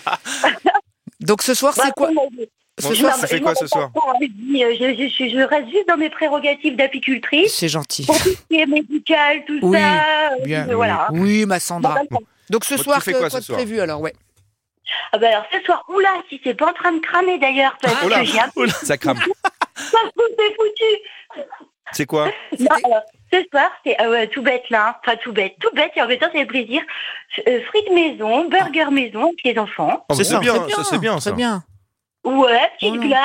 Donc ce soir, bah, c'est quoi moi, Ce Bon, soir, tu non, fais mais quoi moi, ce soir je, dis, euh, je, je, je reste juste dans mes prérogatives d'apicultrice. c'est gentil. Pour tout ce qui est médical, tout Oui, ça. euh, bien. euh, Voilà. Oui, ma Sandra. Bon, Donc ce Bon, tu soir, fais que- quoi quoi ce de soir prévu alors, ouais. Ah bah alors ce soir, oula, si c'est pas en train de cramer d'ailleurs, parce Ah, que oula. j'ai un peu Ça crame. c'est foutu. C'est quoi Non, alors, ce soir, c'est ah ouais, tout bête là, hein. Enfin tout bête, tout bête et en même temps c'est plaisir. Euh, frites maison, burger maison avec les enfants. Oh, C'est bah, ça, bien, Très ça c'est bien Très ça. bien. Ouais, petite Oh là. glace,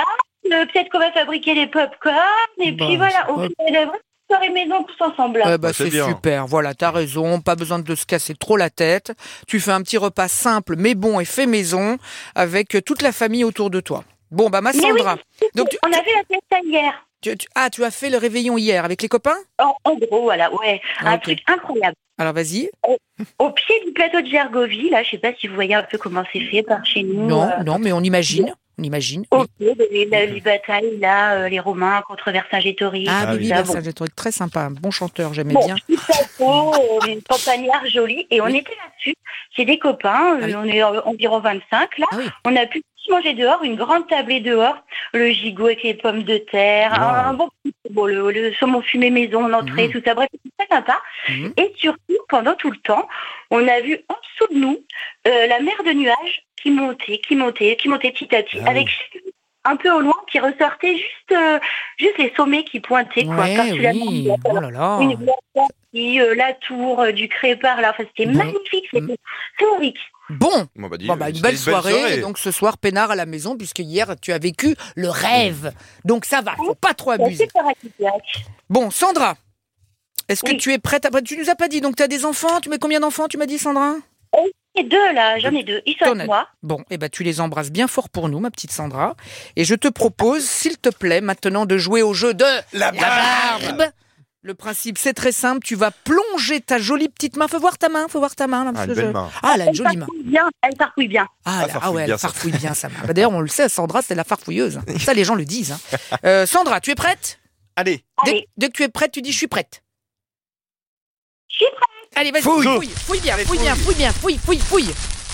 euh, peut-être qu'on va fabriquer les pop-corn, et Bah, puis voilà, on ouais. fait la vraie soirée maison tous ensemble. Eh ben, Ouais, c'est c'est bien. super, voilà, t'as raison, pas besoin de se casser trop la tête. Tu fais un petit repas simple mais bon et fait maison avec toute la famille autour de toi. Bon, bah ma Mais Sandra, oui, donc tu, on a fait la fiesta hier. tu- tu- ah, tu as fait le réveillon hier avec les copains? En, en gros, voilà, ouais, un Ok. truc incroyable. Alors vas-y. Au pied du plateau de Gergovie, là, je sais pas si vous voyez un peu comment c'est fait par chez nous. Non, euh, non, mais on imagine, on imagine. Ok, les, les, les batailles, là, euh, les Romains contre Vercingétorix. Ah, tout oui, oui, ça, bah, bon. ça, j'ai trouvé très sympa, un bon chanteur, j'aimais Bon, bien. petit plateau, euh, campagnard joli, et on Oui. était là-dessus. C'est des copains, euh, Ah oui. on est euh, environ vingt-cinq là. Ah oui. On a pu manger dehors, une grande tablée dehors, le gigot avec les pommes de terre, Wow. un, un bon, bon le, le saumon fumé maison en entrée, Mhm. tout ça. Bref, c'est très sympa. Mhm. Et surtout, pendant tout le temps, on a vu en dessous de nous euh, la mer de nuages qui montait, qui montait, qui montait petit à petit, Ah avec un peu au loin qui ressortait juste, euh, juste les sommets qui pointaient, quoi, Ouais, par-dessus la oui, mer. oh là là. Une belle partie, euh, la tour euh, du Crépard, là, enfin, c'était Bon. magnifique, c'était féerique. Bon, Bon, bah, dis, bon, bah, une c'était belle soirée, et donc ce soir, peinard à la maison, puisque hier, tu as vécu le rêve. Donc ça va, faut pas trop abuser. C'est paradisiaque. Bon, Sandra, est-ce que Oui. tu es prête à... Tu nous as pas dit, donc tu as des enfants, tu mets combien d'enfants, tu m'as dit, Sandra? Et deux, là, j'en ai deux. Ils sont T'en avec as- moi. Bon, eh ben, tu les embrasses bien fort pour nous, ma petite Sandra. Et je te propose, s'il te plaît, maintenant de jouer au jeu de La barbe. Le principe, c'est très simple. Tu vas plonger ta jolie petite main. Faut voir ta main, faut voir ta main. là, parce Ah, que une belle je- main. Ah, elle a une Elle jolie main. farfouille bien, elle farfouille bien. Ah, Ah, là, farfouille ah ouais, elle bien, ça. farfouille bien sa main. Bah, d'ailleurs, on le sait, Sandra, c'est la farfouilleuse. Ça, les gens le disent. hein. Euh, Sandra, tu es prête? Allez. Dès, Allez, dès que tu es prête, tu dis je suis prête. je suis prête. Allez, vas-y, Fouille. fouille, fouille bien, fouille bien, fouille bien, fouille, fouille, fouille.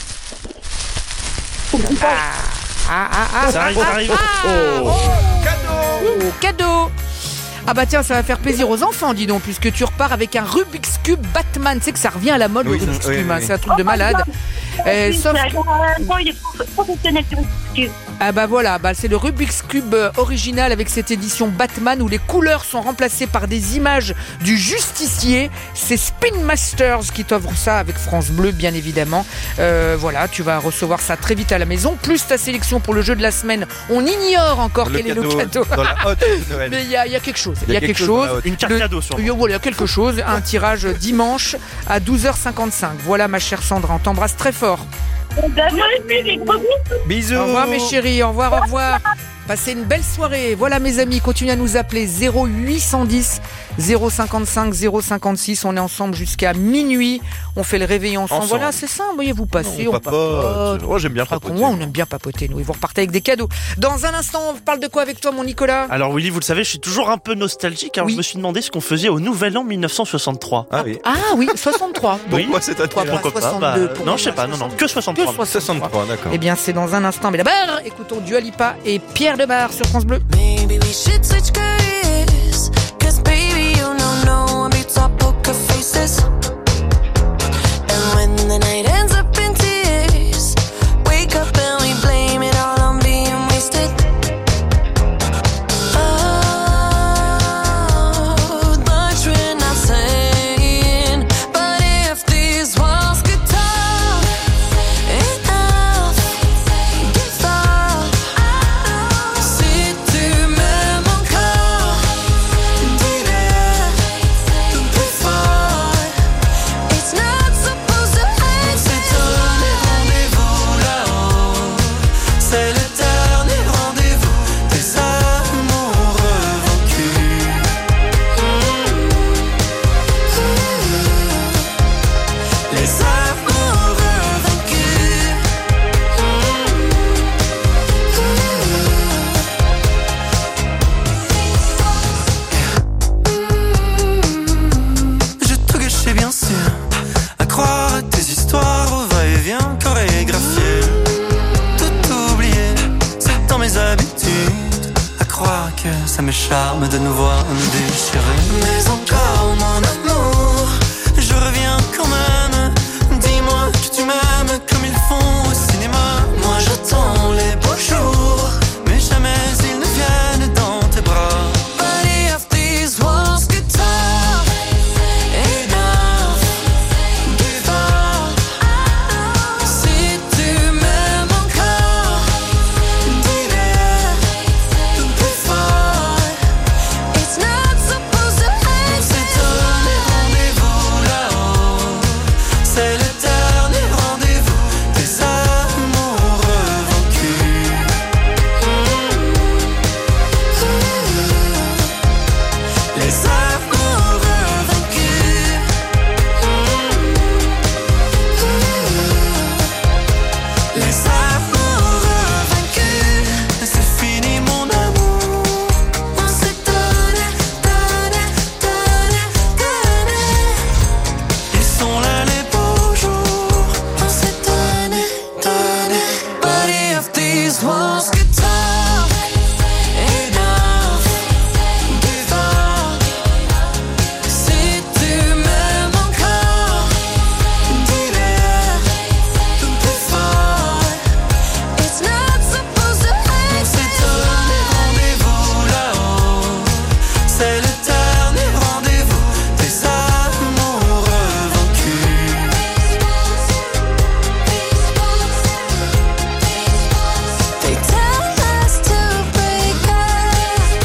Ah, ah, ah, ah, Ça arrive, ah, ça arrive. ah, Oh. oh, cadeau. Ah bah tiens, ça va faire plaisir aux enfants, dis donc, puisque tu repars avec un Rubik's Cube Batman. Tu sais que ça revient à la mode, Oui, le Rubik's oui, Cube, oui, hein, oui. c'est un truc de malade. Euh, Oui, sauf... c'est un- bon, il est prof- professionnel sur YouTube. Ah bah voilà, bah c'est le Rubik's Cube euh, original avec cette édition Batman où les couleurs sont remplacées par des images du justicier. C'est Spin Masters qui t'offre ça avec France Bleu, bien évidemment. Euh, voilà, tu vas recevoir ça très vite à la maison. Plus ta sélection pour le jeu de la semaine. On ignore encore Le quel est le cadeau cadeau. dans la hotte de Noël. Mais il y a, il y a quelque chose. Il y a quelque chose dans la hotte. Une carte Le- cadeau sur Il y a- voilà, il y a quelque chose. Un tirage dimanche à douze heures cinquante-cinq. Voilà, ma chère Sandra, on t'embrasse très fort. Bah, moi aussi, des gros bisous. Bisous. Au revoir mes chéris, au revoir, au revoir. Passez une belle soirée. Voilà mes amis, continuez à nous appeler zéro huit un zéro zéro cinquante-cinq zéro cinquante-six. On est ensemble jusqu'à minuit. On fait le réveil ensemble. Ensemble. Voilà, c'est ça. Voyez, vous passez, on, On papote. Oh, j'aime bien Raconte- papoter. ouais, on aime bien papoter, nous. Et vous repartez avec des cadeaux. Dans un instant, on parle de quoi avec toi, mon Nicolas? Alors Willy, vous le savez, je suis toujours un peu nostalgique. Alors Oui. je me suis demandé ce qu'on faisait au Nouvel An mille neuf cent soixante-trois. Ah oui. Ah oui, soixante-trois. Bon, Oui. Pourquoi cette année Pourquoi Pourquoi pas soixante-deux, Bah, pourquoi Non, je sais pas pas. Non, non, que Que soixante-trois. soixante-trois, d'accord. Eh bien, c'est dans un instant. Mais d'abord, écoutons Dua Lipa et Pierre Demar sur France Bleu. Maybe we should switch careers. Cause baby, you know no one beats our poker faces. And when the night ends up in tears, wake up and we blame it all on being wasted. Oh, much we're not saying. But if these walls could talk, enough, give up. Si tu m'aimes encore, dis-le plus fort. It's not supposed to end. C'est donné rendez-vous là-haut. C'est le dernier rendez-vous des amoureux vaincus. Les amoureux vaincus. J'ai tout gâché bien sûr, à croire à tes histoires au va-et-vient chorégraphié. Tout oublié, c'est dans mes habitudes, à croire que ça me charme de nous voir nous déchirer. Mais encore mon amour, je reviens quand même. Dis-moi que tu m'aimes comme ils font au cinéma. Moi j'attends les beaux jours, mais jamais ils ne viennent dans tes bras. But if these walls could talk, enough, give up. Si tu m'aimes encore, dis-le c'est l'éternel rendez-vous des amoureux vaincus. They tell us to break up.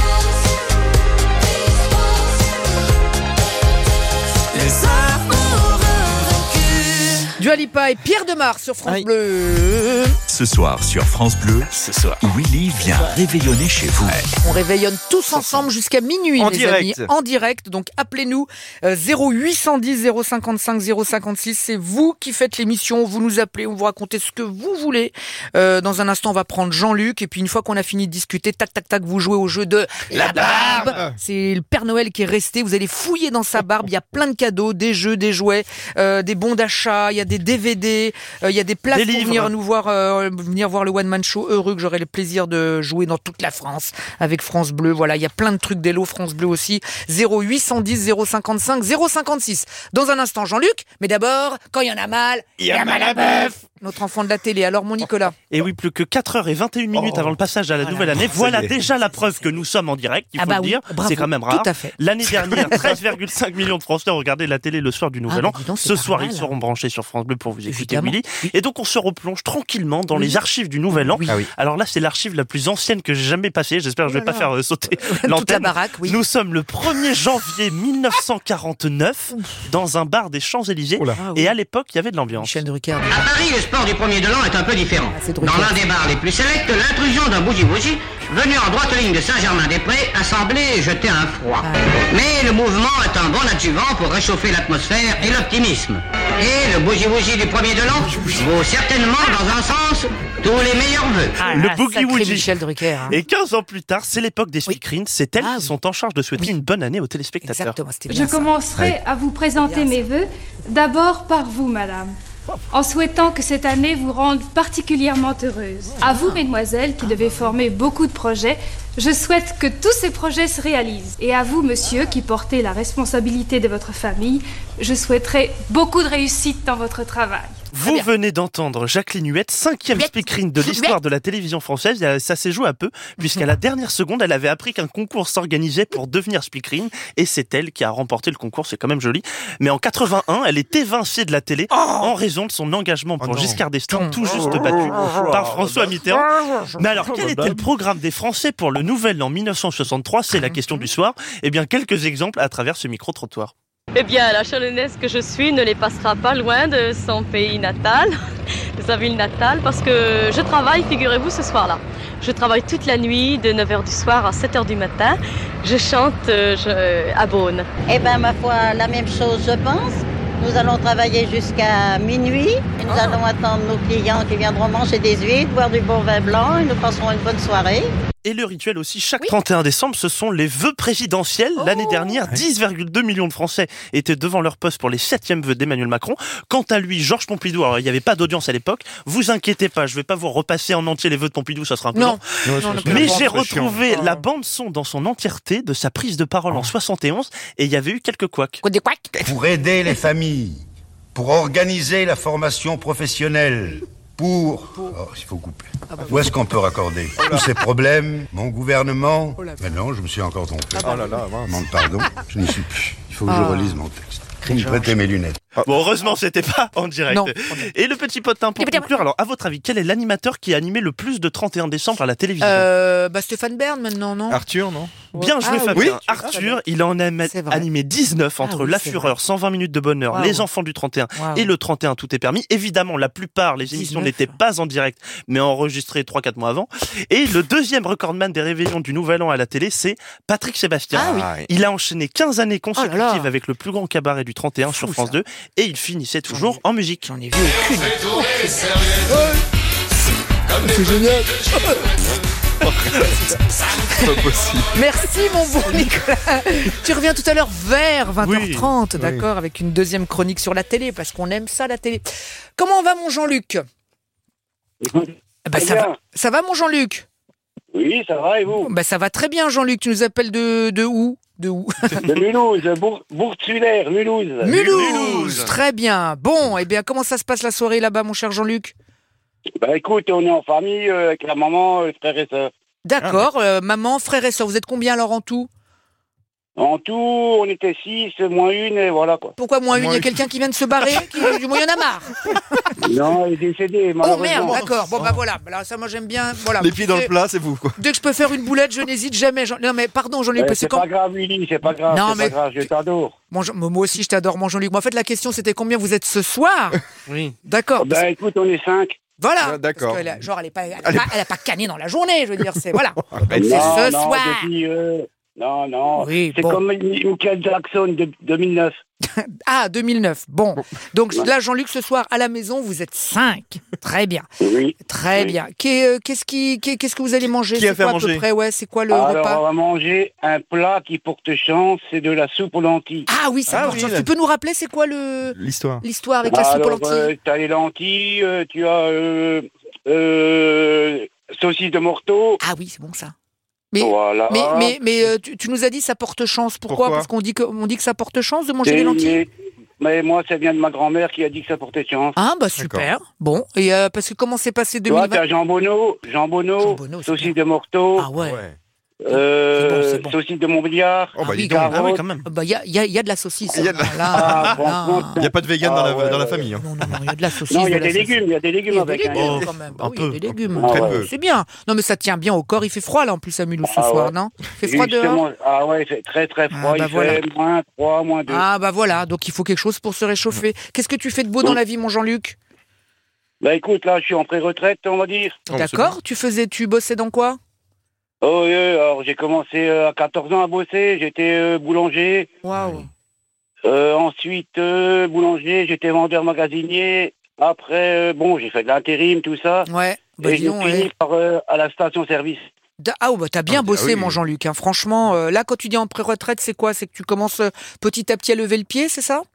Les amoureux vaincus. Dua Lipa et Pierre Demar sur France Bleu. Ce soir sur France Bleu, ce soir, Willy vient réveillonner chez vous. On réveillonne tous ensemble jusqu'à minuit, En mes direct. amis, en direct. Donc appelez-nous euh, zéro huit cent dix zéro cinquante-cinq zéro cinquante-six. C'est vous qui faites l'émission. Vous nous appelez, on vous racontez ce que vous voulez. Euh, dans un instant, on va prendre Jean-Luc. Et puis une fois qu'on a fini de discuter, tac, tac, tac, vous jouez au jeu de la barbe. C'est le Père Noël qui est resté. Vous allez fouiller dans sa barbe. Il y a plein de cadeaux, des jeux, des jouets, euh, des bons d'achat. Il y a des D V D. Euh, il y a des places Des pour livres. venir nous voir, euh, venir voir le One Man Show. Heureux que j'aurai le plaisir de jouer dans toute la France avec France Bleu. Voilà, il y a plein de trucs d'Hello France Bleu aussi. zéro huit cent dix zéro cinquante-cinq zéro cinquante-six. Dans un instant, Jean-Luc. Mais d'abord, quand il y en a mal, il y a mal à bœuf. Notre enfant de la télé. Alors, mon Nicolas. Et oui, plus que quatre heures vingt et une minutes Oh. avant le passage à la Ah nouvelle là année. là, Voilà ça y est. déjà la preuve que nous sommes en direct, il Ah faut bah le oui, dire. bravo. C'est quand même rare. Tout à fait. L'année dernière, treize virgule cinq millions de Français ont regardé la télé le soir du Nouvel Ah An. bah dis donc, c'est Ce pas soir, mal. ils seront branchés sur France Bleu pour vous écouter, Évidemment. Willy. Et donc, on se replonge tranquillement dans les archives du Nouvel An. Oui. Ah oui. Alors là, c'est l'archive la plus ancienne que j'ai jamais passée. J'espère que je Oh vais là pas là. faire euh, sauter Toute la l'antenne. baraque, oui. Nous sommes le premier janvier mille neuf cent quarante-neuf dans un bar des Champs-Élysées. Ah oui. Et à l'époque, il y avait de l'ambiance. Michel Drucker. À Paris, le sport du premier de l'an est un peu différent. Ah, c'est Drucker. Dans l'un des bars les plus sélects, l'intrusion d'un bougie-bougie venu en droite ligne de Saint-Germain-des-Prés a semblé jeter un froid. Ah. Mais le mouvement est un bon adjuvant pour réchauffer l'atmosphère et l'optimisme. Et le bougie-bougie du premier de l'an vaut certainement, dans un sens, tous les meilleurs vœux. Ah, Le là, Boogie sacré Woogie. Michel Drucker. hein. Et quinze ans plus tard, c'est l'époque des speakerines. C'est elles Ah qui oui. sont en charge de souhaiter Oui. une bonne année aux téléspectateurs. Exactement, c'était Je bien ça. commencerai à vous présenter mes vœux, d'abord par vous, madame, en souhaitant que cette année vous rende particulièrement heureuse. À vous, mesdemoiselles, qui devez former beaucoup de projets, je souhaite que tous ces projets se réalisent. Et à vous, monsieur, qui portez la responsabilité de votre famille, je souhaiterais beaucoup de réussite dans votre travail. Vous venez d'entendre Jacqueline Huette, cinquième Huette. speakerine de l'histoire de la télévision française. Et ça s'est joué un peu, puisqu'à la dernière seconde, elle avait appris qu'un concours s'organisait pour devenir speakerine. Et c'est elle qui a remporté le concours, c'est quand même joli. Mais en quatre-vingt-un, elle est évincée de la télé en raison de son engagement pour Oh non. Giscard d'Estaing, tout juste battu par François Mitterrand. Mais alors, quel était le programme des Français pour le Nouvel An mille neuf cent soixante-trois? C'est la question du soir. Eh bien, quelques exemples à travers ce micro-trottoir. Eh bien, la chalonnaise que je suis ne les passera pas loin de son pays natal, de sa ville natale, parce que je travaille, figurez-vous, ce soir-là. Je travaille toute la nuit, de neuf heures du soir à sept heures du matin. Je chante euh, je, à Beaune. Eh bien, ma foi, la même chose, je pense. Nous allons travailler jusqu'à minuit. Et nous allons attendre nos clients qui viendront manger des huîtres, boire du bon vin blanc et nous passerons une bonne soirée. Et le rituel aussi, chaque trente et un décembre, ce sont les vœux présidentiels. L'année dernière, dix virgule deux millions de Français étaient devant leur poste pour les septièmes vœux d'Emmanuel Macron. Quant à lui, Georges Pompidou, alors il n'y avait pas d'audience à l'époque, vous inquiétez pas, je vais pas vous repasser en entier les vœux de Pompidou, ça sera un peu Non. long. Non, non, Mais non, j'ai c'est retrouvé chiant. la bande-son dans son entièreté de sa prise de parole en soixante et onze, et il y avait eu quelques couacs. Quoi, des couacs? Pour aider les familles, pour organiser la formation professionnelle, pour... Oh, il faut couper. Où est-ce qu'on peut raccorder tous ces problèmes? Mon gouvernement... Mais non, je me suis encore trompé. Oh là là, mince. Demande pardon, je n'y suis plus. Il faut que je Ah. relise mon texte. Vous me prêtez mes lunettes. Bon, heureusement, c'était pas en direct. Non. Et le petit potin pour conclure, alors à votre avis, quel est l'animateur qui a animé le plus de trente et un décembre à la télévision? Euh, bah Stéphane Bern maintenant, non? Arthur, non? Bien joué, Ah, Fabien. oui. Arthur, il en a C'est vrai. animé dix-neuf entre Ah oui, La c'est Fureur, cent vingt minutes de bonheur, Waouh. Les Enfants du trente et un Waouh. et le trente et un Tout est permis. Évidemment, la plupart, les émissions dix-neuf. n'étaient pas en direct, mais enregistrées trois quatre mois avant. Et le deuxième recordman des réveillons du Nouvel An à la télé, c'est Patrick Sébastien. Ah oui. Il a enchaîné quinze années Oh là là. consécutives avec le plus grand cabaret du trente et un sur fou, France ça. deux, et il finissait toujours en musique. J'en ai vu aucune. C'est génial. C'est pas possible. Merci mon bon Nicolas. Tu reviens tout à l'heure vers vingt heures trente, Oui. d'accord, avec une deuxième chronique sur la télé, parce qu'on aime ça la télé. Comment va mon Jean-Luc? Eh ben, ça va, ça va mon Jean-Luc? Oui, ça va et vous? Ben, ça va très bien Jean-Luc, tu nous appelles de, de où? De où? De Mulhouse, Bour- Bourg-Tullaire, Mulhouse. Mulhouse. Très bien. Bon, eh bien, comment ça se passe la soirée là-bas, mon cher Jean-Luc? Bah écoute, on est en famille euh, avec la maman, les frères et sœurs. D'accord, euh, maman, frère et soeur, vous êtes combien alors en tout? En tout, on était six, moins une, et voilà quoi. Pourquoi moins une? Il y a quelqu'un qui vient de se barrer, qui, du moins il y en a marre. Non, il est décédé, Oh malheureusement. merde, d'accord. Bon bah voilà, alors ça moi j'aime bien. Voilà. Les pieds dans le C'est- plat, c'est vous, quoi. Dès que je peux faire une boulette, je n'hésite jamais. Jean- Non mais pardon Jean-Luc, Euh, parce que c'est quand... pas grave, Willy, c'est pas grave, Non, c'est mais- pas grave, je t'adore. Bon, Jean- moi aussi je t'adore mon Jean-Luc. Mais en fait la question c'était combien vous êtes ce soir? Oui. D'accord. Ben écoute, on est cinq. Voilà. Ah, d'accord. Parce que elle a- genre elle est pas, elle a pas, elle a pas canné dans la journée, je veux dire, c'est voilà. Non, C'est ce non, soir. depuis, euh, non, non, Oui, c'est bon. comme Michael Jackson de deux mille neuf. Ah, deux mille neuf. Bon. Donc là, Jean-Luc, ce soir, à la maison, vous êtes cinq. Très bien. Oui. Très Oui. bien. Qu'est- euh, Qu'est-ce qui, qu'est- qu'est-ce que vous allez manger? Qui a C'est fait quoi à à peu manger près? Ouais, c'est quoi le Alors, repas? on va manger un plat qui porte chance, c'est de la soupe aux lentilles. Ah oui, ça Ah porte oui, chance. là. Tu peux nous rappeler c'est quoi le L'histoire. l'histoire avec la soupe aux Alors, lentilles? euh, t'as les lentilles, euh, tu as euh, euh, saucisse de morteau. Ah oui, c'est bon ça. Mais, Voilà. mais, mais, mais euh, tu, tu nous as dit ça porte chance. Pourquoi, Pourquoi Parce qu'on dit que, on dit que ça porte chance de manger C'est- des lentilles. mais, mais moi, ça vient de ma grand-mère qui a dit que ça portait chance. Ah bah super. Bon, et euh, parce que comment s'est passé Tu vois, deux mille vingt? t'as jambonneau, jambonneau, Jambonneau, c'est saucisse de morteau, Ah ouais. euh, C'est bon, c'est bon. saucisse de Montbéliard, Oh, bah, oui, dis donc. carottes. Ah oui, quand même. Bah il y a, y a- y a de la saucisse. Il y a de la- hein, là, Ah, là. franchement, Il n'y a pas de vegan dans, Ah, la, ouais, dans la ouais. famille. Hein. Non, non, non, il y a de la saucisse. Non, il y a de la des saucisse. légumes, il y a des Il y légumes a des avec. hein. légumes Oh, quand même. Bah un oui, il y a peu. des légumes. Ah Très ouais. peu. C'est bien. Non, mais ça tient bien au corps. Il fait froid là en plus à Mulhouse ce Ah soir, ouais. non? Il fait froid dehors. Justement, ah ouais, il fait très très froid, Ah, bah il voilà. fait moins trois, moins deux. Ah bah voilà, donc il faut quelque chose pour se réchauffer. Qu'est-ce que tu fais de beau dans la vie, mon Jean-Luc? Bah écoute, là, je suis en pré-retraite, on va dire. Oh, c'est D'accord. Tu faisais, tu bossais dans quoi? Oh oui, alors j'ai commencé euh, à quatorze ans à bosser, j'étais euh, boulanger. Waouh. Euh, ensuite, euh, boulanger, j'étais vendeur magasinier. Après, euh, bon, j'ai fait de l'intérim, tout ça. Ouais. Bah et dis j'ai donc, fini ouais. par euh, à la station-service. Da- Ah oh, bah t'as bien Ah, bossé, ah oui. mon Jean-Luc. Hein. Franchement, euh, là quand tu dis en pré-retraite, c'est quoi? C'est que tu commences euh, petit à petit à lever le pied, c'est ça?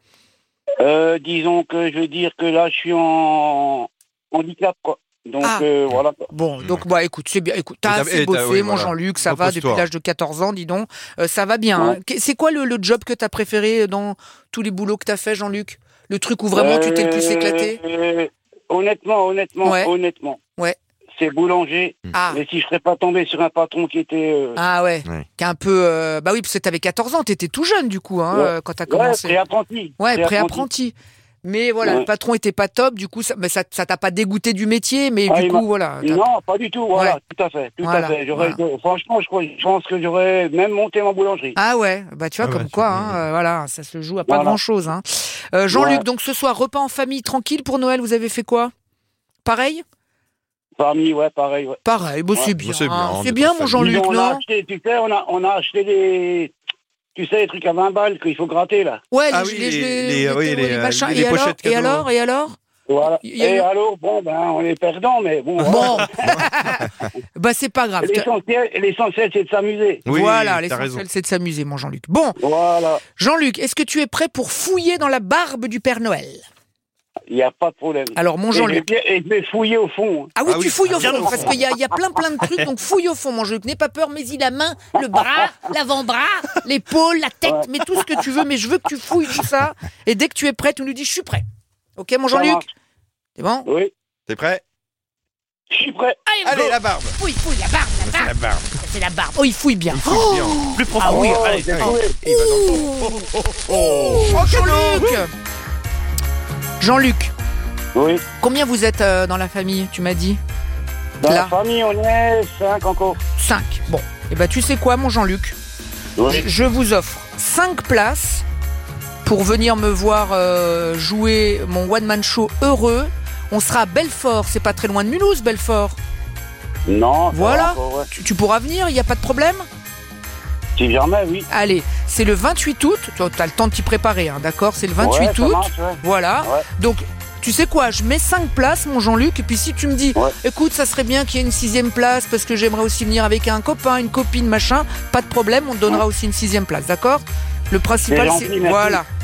Euh, disons que je veux dire que là, je suis en handicap, quoi. Donc Ah. euh, voilà. Bon, donc bah écoute, c'est bien. Écoute, t'as Et t'as- assez et t'as- bossé, oui, mon voilà. Jean-Luc, ça va Repose-toi. depuis l'âge de quatorze ans, dis donc. Euh, ça va bien. hein. Qu- C'est quoi le, le job que t'as préféré dans tous les boulots que t'as fait, Jean-Luc? Le truc où vraiment tu t'es le plus Euh, éclaté? euh, Honnêtement, honnêtement, Ouais. honnêtement. Ouais. C'est boulanger. Ah. Mais si je serais pas tombé sur un patron qui était. euh, Ah ouais, Ouais. qui est un peu... euh, Bah oui, parce que t'avais quatorze ans, t'étais tout jeune du coup, hein, Ouais. euh, quand t'as ouais, commencé. pré-apprenti. Ouais, Pré-apprenti. pré-apprenti. Mais voilà, Ouais. le patron était pas top, du coup, ça, mais ça, ça t'a pas dégoûté du métier, mais Ah, du il coup, m'a- voilà. t'as- Non, pas du tout, voilà, Ouais. tout à fait, tout Voilà, à fait. J'aurais, voilà. franchement, je, crois, je pense que j'aurais même monté ma boulangerie. Ah ouais, bah tu vois, Ah comme ouais, quoi, tu- hein, euh, voilà, ça se joue à pas Voilà. grand-chose. Hein. Euh, Jean-Luc, Ouais. donc ce soir, repas en famille tranquille pour Noël, vous avez fait quoi? Pareil? Famille, ouais, pareil, ouais. Pareil, bon, Ouais. c'est bien. c'est bien, hein. on C'est est bien, tous mon famille. Jean-Luc, Disons, on a non? acheté, tu sais, on a, on a acheté des, tu sais, les trucs à vingt balles qu'il faut gratter, là. Ouais, Ah les, oui, les, les- les, les- oui, ouais, les, les euh, machins. les et, alors, pochettes et cadeaux. alors, et alors? Voilà. Il y a Et eu- alors, bon, ben, on est perdants, mais bon. Bon, voilà. bah c'est pas grave. L'essentiel, l'essentiel, c'est de s'amuser. Oui, voilà, t'as l'essentiel, raison. c'est de s'amuser, mon Jean-Luc. Bon, Voilà. Jean-Luc, est-ce que tu es prêt pour fouiller dans la barbe du Père Noël? Il n'y a pas de problème. Alors, mon Et je vais Jean-Luc. bien- Et je vais fouiller au fond. Ah oui, Ah tu oui, fouilles au bien fond, au parce fond. qu'il y a, il y a plein plein de trucs, donc fouille au fond, mon Jean-Luc. N'aie pas peur, mais il la main, le bras, l'avant-bras, l'épaule, la tête, mais tout ce que tu veux, mais je veux que tu fouilles tout ça. Et dès que tu es prêt, tu nous dis, je suis prêt. Ok, mon Ça Jean-Luc? marche. C'est bon? Oui, T'es prêt? je suis prêt. Allez, go. la barbe. Fouille, fouille, la barbe, la barbe. La barbe. C'est la barbe. Oh, il fouille bien. Fouille Oh, bien. Plus profond. Ah oui, Oh, allez, j'ai allez. trouvé. Il va dans le fond. Oh, oh, oh. Oh, Jean-Luc! Jean-Luc, Oui. combien vous êtes euh, dans la famille, tu m'as dit? Dans Là. la famille, on est cinq encore. Cinq. Bon. Et ben, tu sais quoi, mon Jean-Luc? Oui. Je vous offre cinq places pour venir me voir euh, jouer mon one-man show heureux. On sera à Belfort, c'est pas très loin de Mulhouse, Belfort. Non. ça Voilà. va encore, ouais. Tu, tu pourras venir, il n'y a pas de problème? Si jamais, oui. Allez, c'est le vingt-huit août. Tu as le temps de t'y préparer, hein, d'accord? C'est le vingt-huit Ouais, ça août. marche, ouais. Voilà. Ouais. Donc, tu sais quoi? Je mets cinq places, mon Jean-Luc. Et puis, si tu me dis, Ouais. écoute, ça serait bien qu'il y ait une sixième place parce que j'aimerais aussi venir avec un copain, une copine, machin, pas de problème, on te donnera aussi une sixième place, d'accord? Le principal, C'est c'est. gentil, merci. Voilà.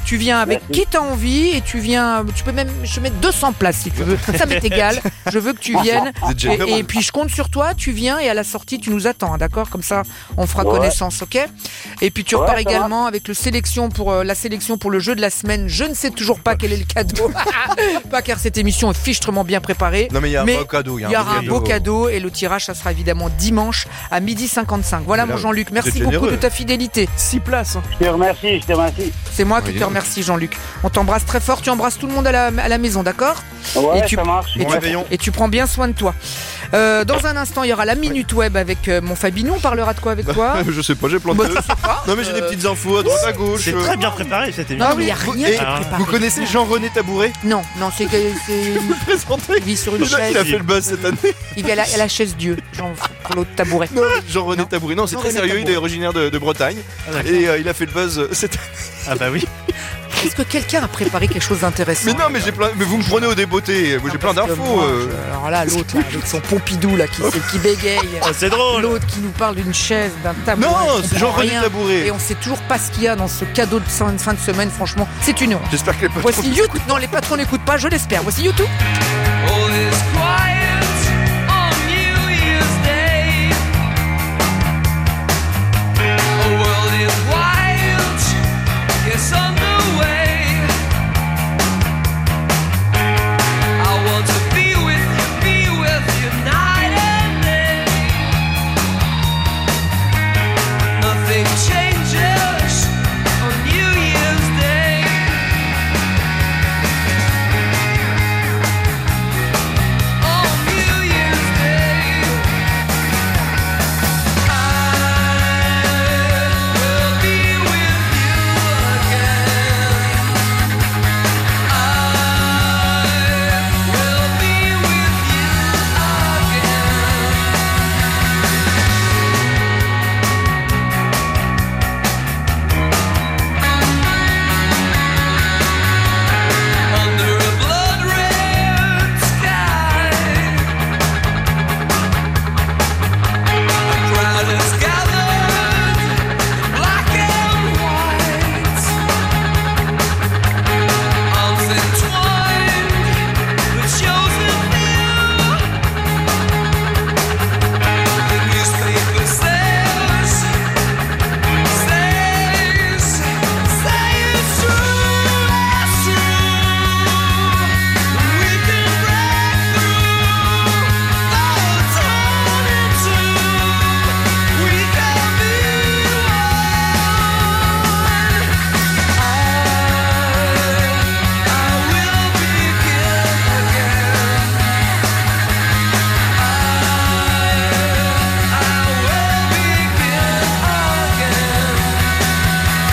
Tu viens avec Merci. qui t'as envie et tu viens. Tu peux même. Je mets deux cents places si tu veux. Ça m'est égal. Je veux que tu viennes. Vous êtes généreux. Et, et puis je compte sur toi. Tu viens et à la sortie tu nous attends, hein, d'accord? Comme ça, on fera Ouais. connaissance, ok? Et puis tu Ouais, repars ça également avec le sélection pour euh, la sélection pour le jeu de la semaine. Je ne sais toujours pas quel est le cadeau. Pas car cette émission est fichtrement bien préparée. Non mais il y a un beau cadeau. Il y aura un beau cadeau et le tirage, ça sera évidemment dimanche à midi cinquante-cinq. Voilà Mais là, mon Jean-Luc, merci c'est beaucoup généreux. de ta fidélité. six places. Je te remercie, je te remercie. C'est moi qui Oui, te remercie Jean-Luc. On t'embrasse très fort, tu embrasses tout le monde à la, à la maison, d'accord? Ouais, et tu, ça marche. et, Bon tu, réveillon. et tu prends bien soin de toi. Euh, dans un instant, il y aura la Minute Web avec euh, mon Fabinou. On parlera de quoi avec toi? Je sais pas, j'ai plein de Bah, trucs. tu sais pas. Non mais j'ai des petites infos à droite à gauche. C'est très bien préparé cette Non, émission. mais il n'y a Vous- rien et de préparé. Vous connaissez Jean-René Tabouret? Non, non, c'est que c'est. Présenté. Il vit sur une Il a, chaise. il a fait le buzz cette année. Il vit à la, à la chaise Dieu, genre pour l'autre tabouret. Non, Jean-René Non. Tabouret. Non, c'est très Jean-René sérieux. Il Tabouret. est originaire de, de Bretagne. Ah, d'accord. Et euh, il a fait le buzz euh, cette année. Ah bah oui. Est-ce que quelqu'un a préparé quelque chose d'intéressant? Mais non, mais j'ai plein. Mais vous me prenez au débeauté. Moi j'ai plein Parce que d'infos. moi, euh. je- Alors là, l'autre, là, avec son Pompidou, là, qui, qui bégaye. Oh, c'est drôle. L'autre qui nous parle d'une chaise, d'un tabouret. Non, on c'est comprend Jean-René rien. Tabouret. Et on sait toujours pas ce qu'il y a dans ce cadeau de fin fin de semaine. Franchement, c'est une honte. J'espère que les patrons. Voici YouTube. Non, les patrons n'écoutent pas, je l'espère. Voici YouTube. All is quiet on New Year's Day. A world is wild, it's underway. I want to be with you, be with you night and day. Nothing changes on New Year's Day. On New Year's Day, I will be with you again. I will be with you again. Under a blood red sky. A crowd is gathered in black and white. Arms entwined, the chosen few. The newspaper says, says, say it's true, it's true. We can break through the torn in two. We can be one. I, I will begin again. I, I will begin again.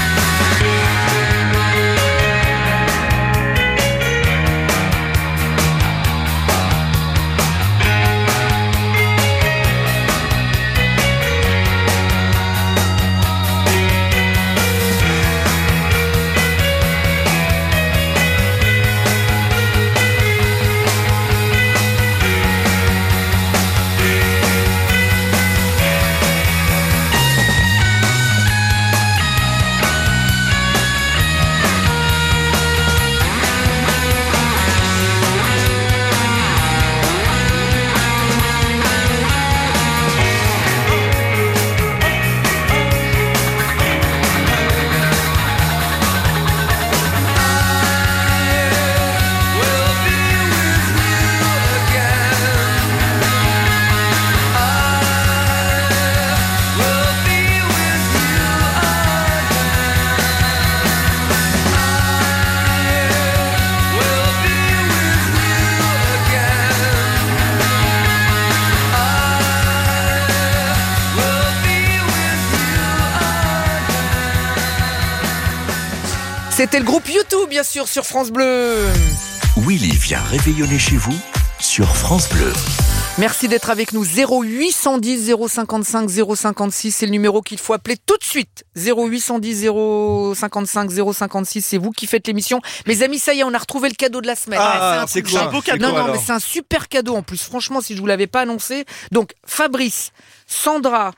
Will be with you again. I will be with you again. I will be with you again. I will be with you. C'était le groupe YouTube, bien sûr, sur France Bleu. Willy vient réveillonner chez vous sur France Bleu. Merci d'être avec nous. zéro huit cent dix zéro cinquante-cinq zéro cinquante-six, c'est le numéro qu'il faut appeler tout de suite. zéro huit cent dix zéro cinquante-cinq zéro cinquante-six, c'est vous qui faites l'émission. Mes amis, ça y est, on a retrouvé le cadeau de la semaine. Ah, un c'est truc quoi de- Un beau cadeau, Non, non, alors. mais c'est un super cadeau en plus. Franchement, si je vous l'avais pas annoncé. Donc, Fabrice, Sandra,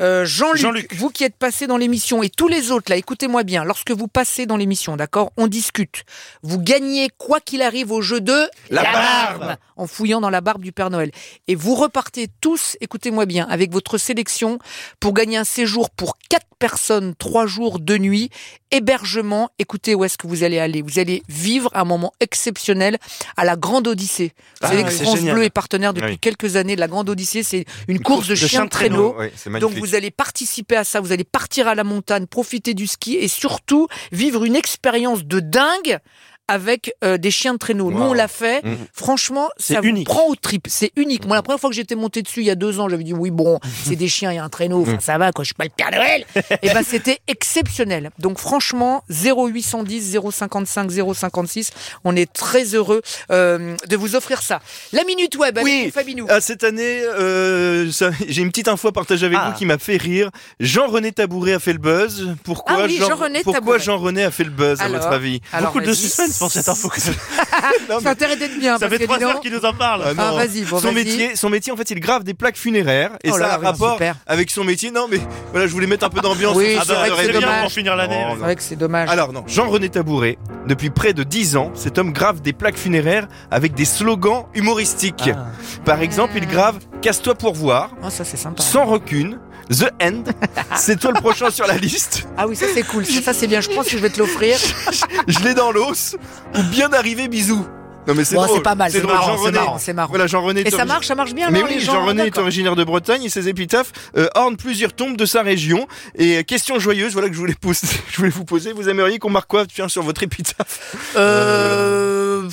Euh, Jean-Luc, Jean-Luc, vous qui êtes passé dans l'émission et tous les autres là, écoutez-moi bien, lorsque vous passez dans l'émission, d'accord, on discute. Vous gagnez quoi qu'il arrive au jeu de la, la barbe. barbe en fouillant dans la barbe du Père Noël. Et vous repartez tous, écoutez-moi bien, avec votre sélection pour gagner un séjour pour quatre personnes, trois jours, deux nuits, hébergement. Écoutez où est-ce que vous allez aller. Vous allez vivre un moment exceptionnel à la Grande Odyssée. Vous ah, savez oui, que France génial. Bleu est partenaire depuis oui. quelques années de la Grande Odyssée. C'est une, une course, course de, de chiens de traîneau. traîneau. Oui, donc vous allez participer à ça, vous allez partir à la montagne, profiter du ski et surtout vivre une expérience de dingue avec euh, des chiens de traîneau. Wow. Nous, on l'a fait. Mmh. Franchement, c'est ça unique. vous prend au trip. C'est unique. Moi, la première fois que j'étais monté dessus, il y a deux ans, j'avais dit, oui, bon, c'est des chiens, il y a un traîneau. Enfin, ça va, quoi. Je suis pas le Père Noël. Et ben, c'était exceptionnel. Donc, franchement, zéro huit cent dix, zéro cinquante-cinq, zéro cinquante-six. On est très heureux euh, de vous offrir ça. La Minute Web avec oui. Fabinou. Ah, cette année, euh, ça, j'ai une petite info à partager avec ah. vous qui m'a fait rire. Jean-René Tabouret a fait le buzz. Pourquoi, ah oui, Jean, Jean-René pourquoi Jean-René a fait le buzz, alors, à votre avis? alors, Beaucoup de suspense pour cette info. non, ça intéresse d'être bien. Ça parce fait trois que, heures qu'il nous en parle. Ah, ah, vas-y, bon, son vas-y. métier, son métier, en fait, il grave des plaques funéraires et oh là, ça a un oui, rapport super. avec son métier. Non, mais voilà, je voulais mettre un peu d'ambiance. Oui, ah, c'est vrai que c'est dommage. Pour finir l'année. Oh, c'est vrai que c'est dommage. Alors non, Jean-René Tabouret, depuis près de dix ans, cet homme grave des plaques funéraires avec des slogans humoristiques. Ah. Par exemple, il grave « Casse-toi pour voir oh, ça, c'est sympa. »,« Sans rancune »,« The End », c'est toi le prochain sur la liste. Ah oui, ça c'est cool, ça, ça c'est bien, je pense que je vais te l'offrir. Je l'ai dans l'os, ou bien arrivé, bisous. Non mais c'est bon, drôle. C'est pas mal, c'est, c'est, marrant, Jean-René, c'est marrant, c'est marrant. Voilà, Jean-René. Et ça marche, ça marche bien. Mais non, oui, les gens, Jean-René d'accord. est originaire de Bretagne et ses épitaphes euh, ornent plusieurs tombes de sa région. Et question joyeuse, voilà que je voulais poser, je voulais vous poser. Vous aimeriez qu'on marque quoi, tiens, sur votre épitaphe? Euh.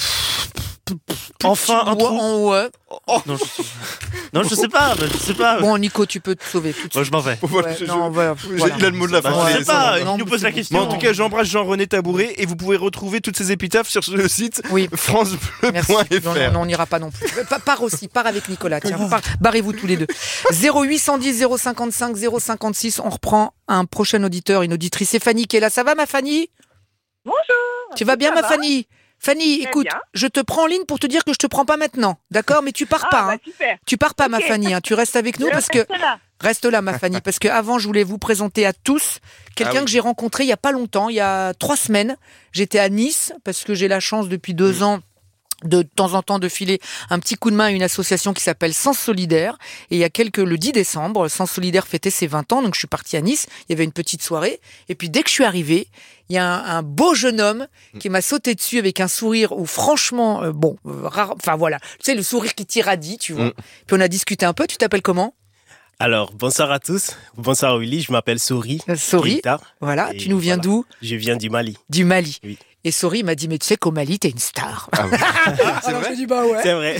Enfin, un trou. En haut. Oh. Non, je sais... non, je sais pas, je sais pas. Bon, Nico, tu peux te sauver tout de suite. Moi, je m'en vais. Voilà, ouais, je, non, voilà, voilà. Il a le mot de la fin. Bah, je sais pas, non, il nous pose la question. Mais en tout cas, j'embrasse Jean-René Tabouret et vous pouvez retrouver toutes ces épitaphes sur le site oui. france bleu point f r. Non, non, on n'ira pas non plus. Pars aussi, pars avec Nicolas. Tiens, pars, barrez-vous tous les deux. zéro huit cent dix, zéro cinquante-cinq, zéro cinquante-six. On reprend un prochain auditeur, une auditrice. C'est Fanny qui est là. Ça va, ma Fanny? Bonjour. Tu vas bien, ma va. Fanny? Fanny, Très écoute, bien. je te prends en ligne pour te dire que je te prends pas maintenant, d'accord? Mais tu pars ah, pas, bah, hein. Super. Tu pars pas, okay. ma Fanny. Hein. Tu restes avec nous je parce reste que là. reste là, ma Fanny, parce que avant, je voulais vous présenter à tous quelqu'un ah oui. que j'ai rencontré il y a pas longtemps, il y a trois semaines. J'étais à Nice parce que j'ai la chance depuis deux mmh. ans. de temps en temps de filer un petit coup de main à une association qui s'appelle Sens Solidaire. Et il y a quelques, le dix décembre, Sens Solidaire fêtait ses vingt ans, donc je suis partie à Nice, il y avait une petite soirée, et puis dès que je suis arrivée, il y a un, un beau jeune homme qui m'a sauté dessus avec un sourire où franchement, euh, bon, euh, rare, enfin voilà, tu sais, le sourire qui t'irradie, tu vois. Mm. Puis on a discuté un peu, tu t'appelles comment ? Alors, bonsoir à tous. Bonsoir Willy, je m'appelle Sori. Sori, voilà, tu nous viens voilà. d'où ? Je viens du Mali. Du Mali. Oui. Et Sori m'a dit, mais tu sais qu'au Mali, t'es une star. Ah ouais. C'est alors vrai je dis, bah ouais. C'est vrai.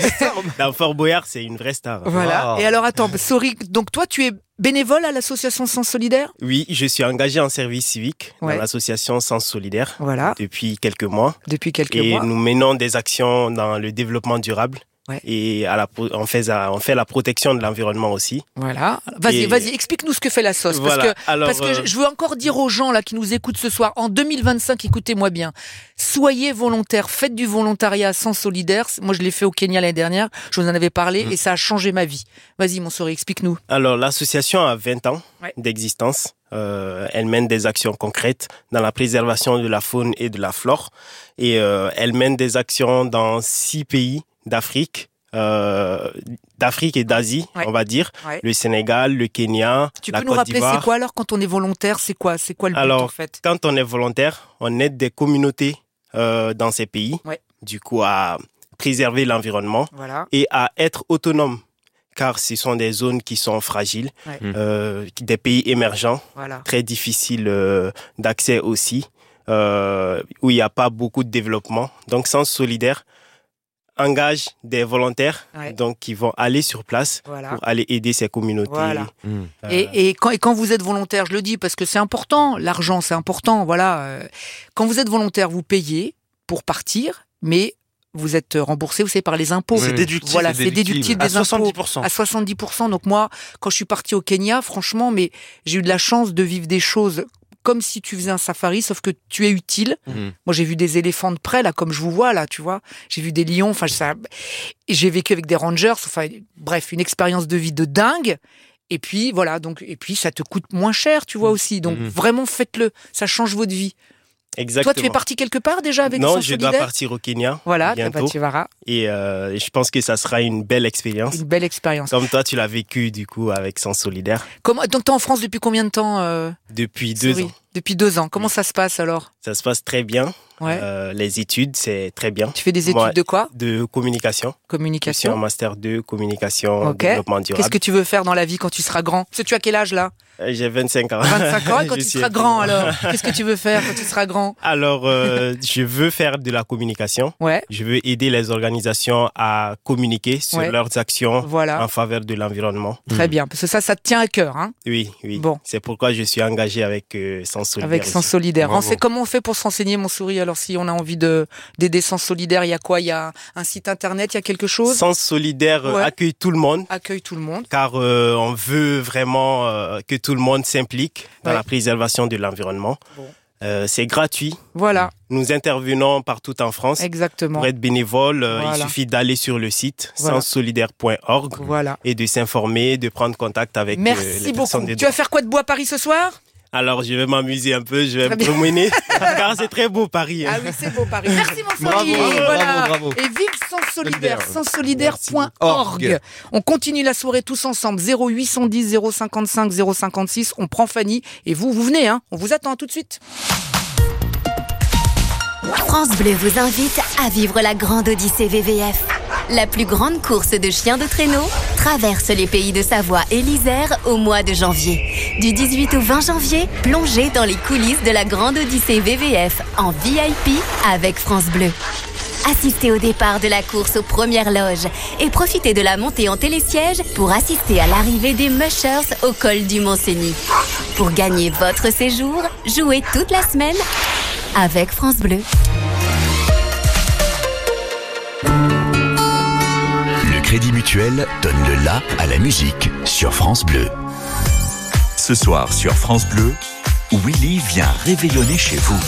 Dans Fort Boyard, c'est une vraie star. Voilà. Wow. Et alors, attends, Sori, donc toi, tu es bénévole à l'association Sens Solidaire ? Oui, je suis engagé en service civique ouais. dans l'association Sens Solidaire voilà. depuis quelques mois. Depuis quelques et mois. Et nous menons des actions dans le développement durable. Ouais. Et à la, on, fait, on fait la protection de l'environnement aussi. Voilà. Vas-y, et... vas-y, explique-nous ce que fait la S O S. Voilà. Parce que, Alors, parce que euh... je veux encore dire aux gens là qui nous écoutent ce soir, en deux mille vingt-cinq, écoutez-moi bien, soyez volontaires, faites du volontariat Sens Solidaire. Moi, je l'ai fait au Kenya l'année dernière, je vous en avais parlé mmh. et ça a changé ma vie. Vas-y, mon Sori, explique-nous. Alors, l'association a vingt ans ouais. d'existence. Euh, elle mène des actions concrètes dans la préservation de la faune et de la flore. Et euh, elle mène des actions dans six pays d'Afrique. Euh, d'Afrique et d'Asie, ouais. on va dire, ouais. le Sénégal, le Kenya, tu la peux Côte nous rappeler d'Ivoire. C'est quoi alors quand on est volontaire, c'est quoi, c'est quoi le but alors, en fait ? Quand on est volontaire, on aide des communautés euh, dans ces pays, ouais. du coup à préserver l'environnement voilà. et à être autonome, car ce sont des zones qui sont fragiles, ouais. euh, des pays émergents, voilà. très difficiles euh, d'accès aussi, euh, où il n'y a pas beaucoup de développement. Donc Sens Solidaire engage des volontaires ouais. donc qui vont aller sur place voilà. pour aller aider ces communautés. Voilà. Mmh. Euh... Et, et, quand, et quand vous êtes volontaire, je le dis parce que c'est important, l'argent c'est important, voilà. Euh, quand vous êtes volontaire, vous payez pour partir, mais vous êtes remboursé, vous savez, par les impôts. Oui. C'est déductible. Voilà, c'est déductible des à soixante-dix pour cent. impôts. À soixante-dix pour cent. Donc moi, quand je suis partie au Kenya, franchement, mais j'ai eu de la chance de vivre des choses comme si tu faisais un safari, sauf que tu es utile. Mmh. Moi, j'ai vu des éléphants de près, là, comme je vous vois, là, tu vois. J'ai vu des lions, enfin, ça... j'ai vécu avec des rangers, enfin, bref, une expérience de vie de dingue. Et puis voilà, donc et puis ça te coûte moins cher, tu vois aussi. Donc mmh. vraiment faites-le, ça change votre vie. Exactement. Toi, tu fais partie quelque part déjà avec Non, Sens je Solidaire? dois partir au Kenya. Voilà, bientôt. tu verras. Et euh, je pense que ça sera une belle expérience. Une belle expérience. Comme toi, tu l'as vécu du coup avec Sens Solidaire. Comment, donc t'es en France depuis combien de temps euh... Depuis deux Sorry. ans. Depuis deux ans. Comment ça se passe alors? Ça se passe très bien. Ouais. Euh, les études, c'est très bien. Tu fais des études Moi, de quoi? De communication. Communication. Je suis en master deux, communication, okay. développement durable. Qu'est-ce que tu veux faire dans la vie quand tu seras grand? Parce que tu as quel âge là? J'ai vingt-cinq ans. vingt-cinq ans, et quand tu seras grand alors? Qu'est-ce que tu veux faire quand tu seras grand? Alors, euh, je veux faire de la communication. Ouais. Je veux aider les organisations à communiquer sur ouais. leurs actions voilà. en faveur de l'environnement. Très mmh. bien, parce que ça, ça te tient à cœur, hein? Oui, oui. Bon. C'est pourquoi je suis engagé avec euh, Sens Solidaire. Avec Sens Solidaire. On sait comment on fait pour s'enseigner, mon souris? Alors, si on a envie de d'aider Sens Solidaire, il y a quoi? Il y a un site internet, il y a quelque chose? Sens Solidaire ouais. accueille tout le monde. Accueille tout le monde. Car euh, on veut vraiment euh, que tout le monde s'implique dans ouais. la préservation de l'environnement. Bon. Euh, c'est gratuit. Voilà. Nous intervenons partout en France. Exactement. Pour être bénévole, euh, voilà. il suffit d'aller sur le site voilà. sens solidaire point org voilà. et de s'informer, de prendre contact avec Merci euh, les beaucoup. personnes des Tu vas faire quoi de beau à Paris ce soir? Alors, je vais m'amuser un peu, je vais me promener, car c'est très beau Paris. Hein. Ah oui, c'est beau Paris. Merci mon bravo, bravo, voilà. bravo, bravo. Et vive Sens Solidaire, sens solidaire point org. On continue la soirée tous ensemble. zéro huit cent dix, zéro cinquante-cinq, zéro cinquante-six. On prend Fanny et vous, vous venez, hein. On vous attend tout de suite. France Bleu vous invite à vivre la grande Odyssée V V F. La plus grande course de chiens de traîneau traverse les pays de Savoie et l'Isère au mois de janvier. Du dix-huit au vingt janvier, plongez dans les coulisses de la grande Odyssée V V F en V I P avec France Bleu. Assistez au départ de la course aux premières loges et profitez de la montée en télésiège pour assister à l'arrivée des Mushers au col du Mont-Cenis. Pour gagner votre séjour, jouez toute la semaine avec France Bleu. Le Crédit Mutuel donne le la à la musique sur France Bleu. Ce soir sur France Bleu, Willy vient réveillonner chez vous.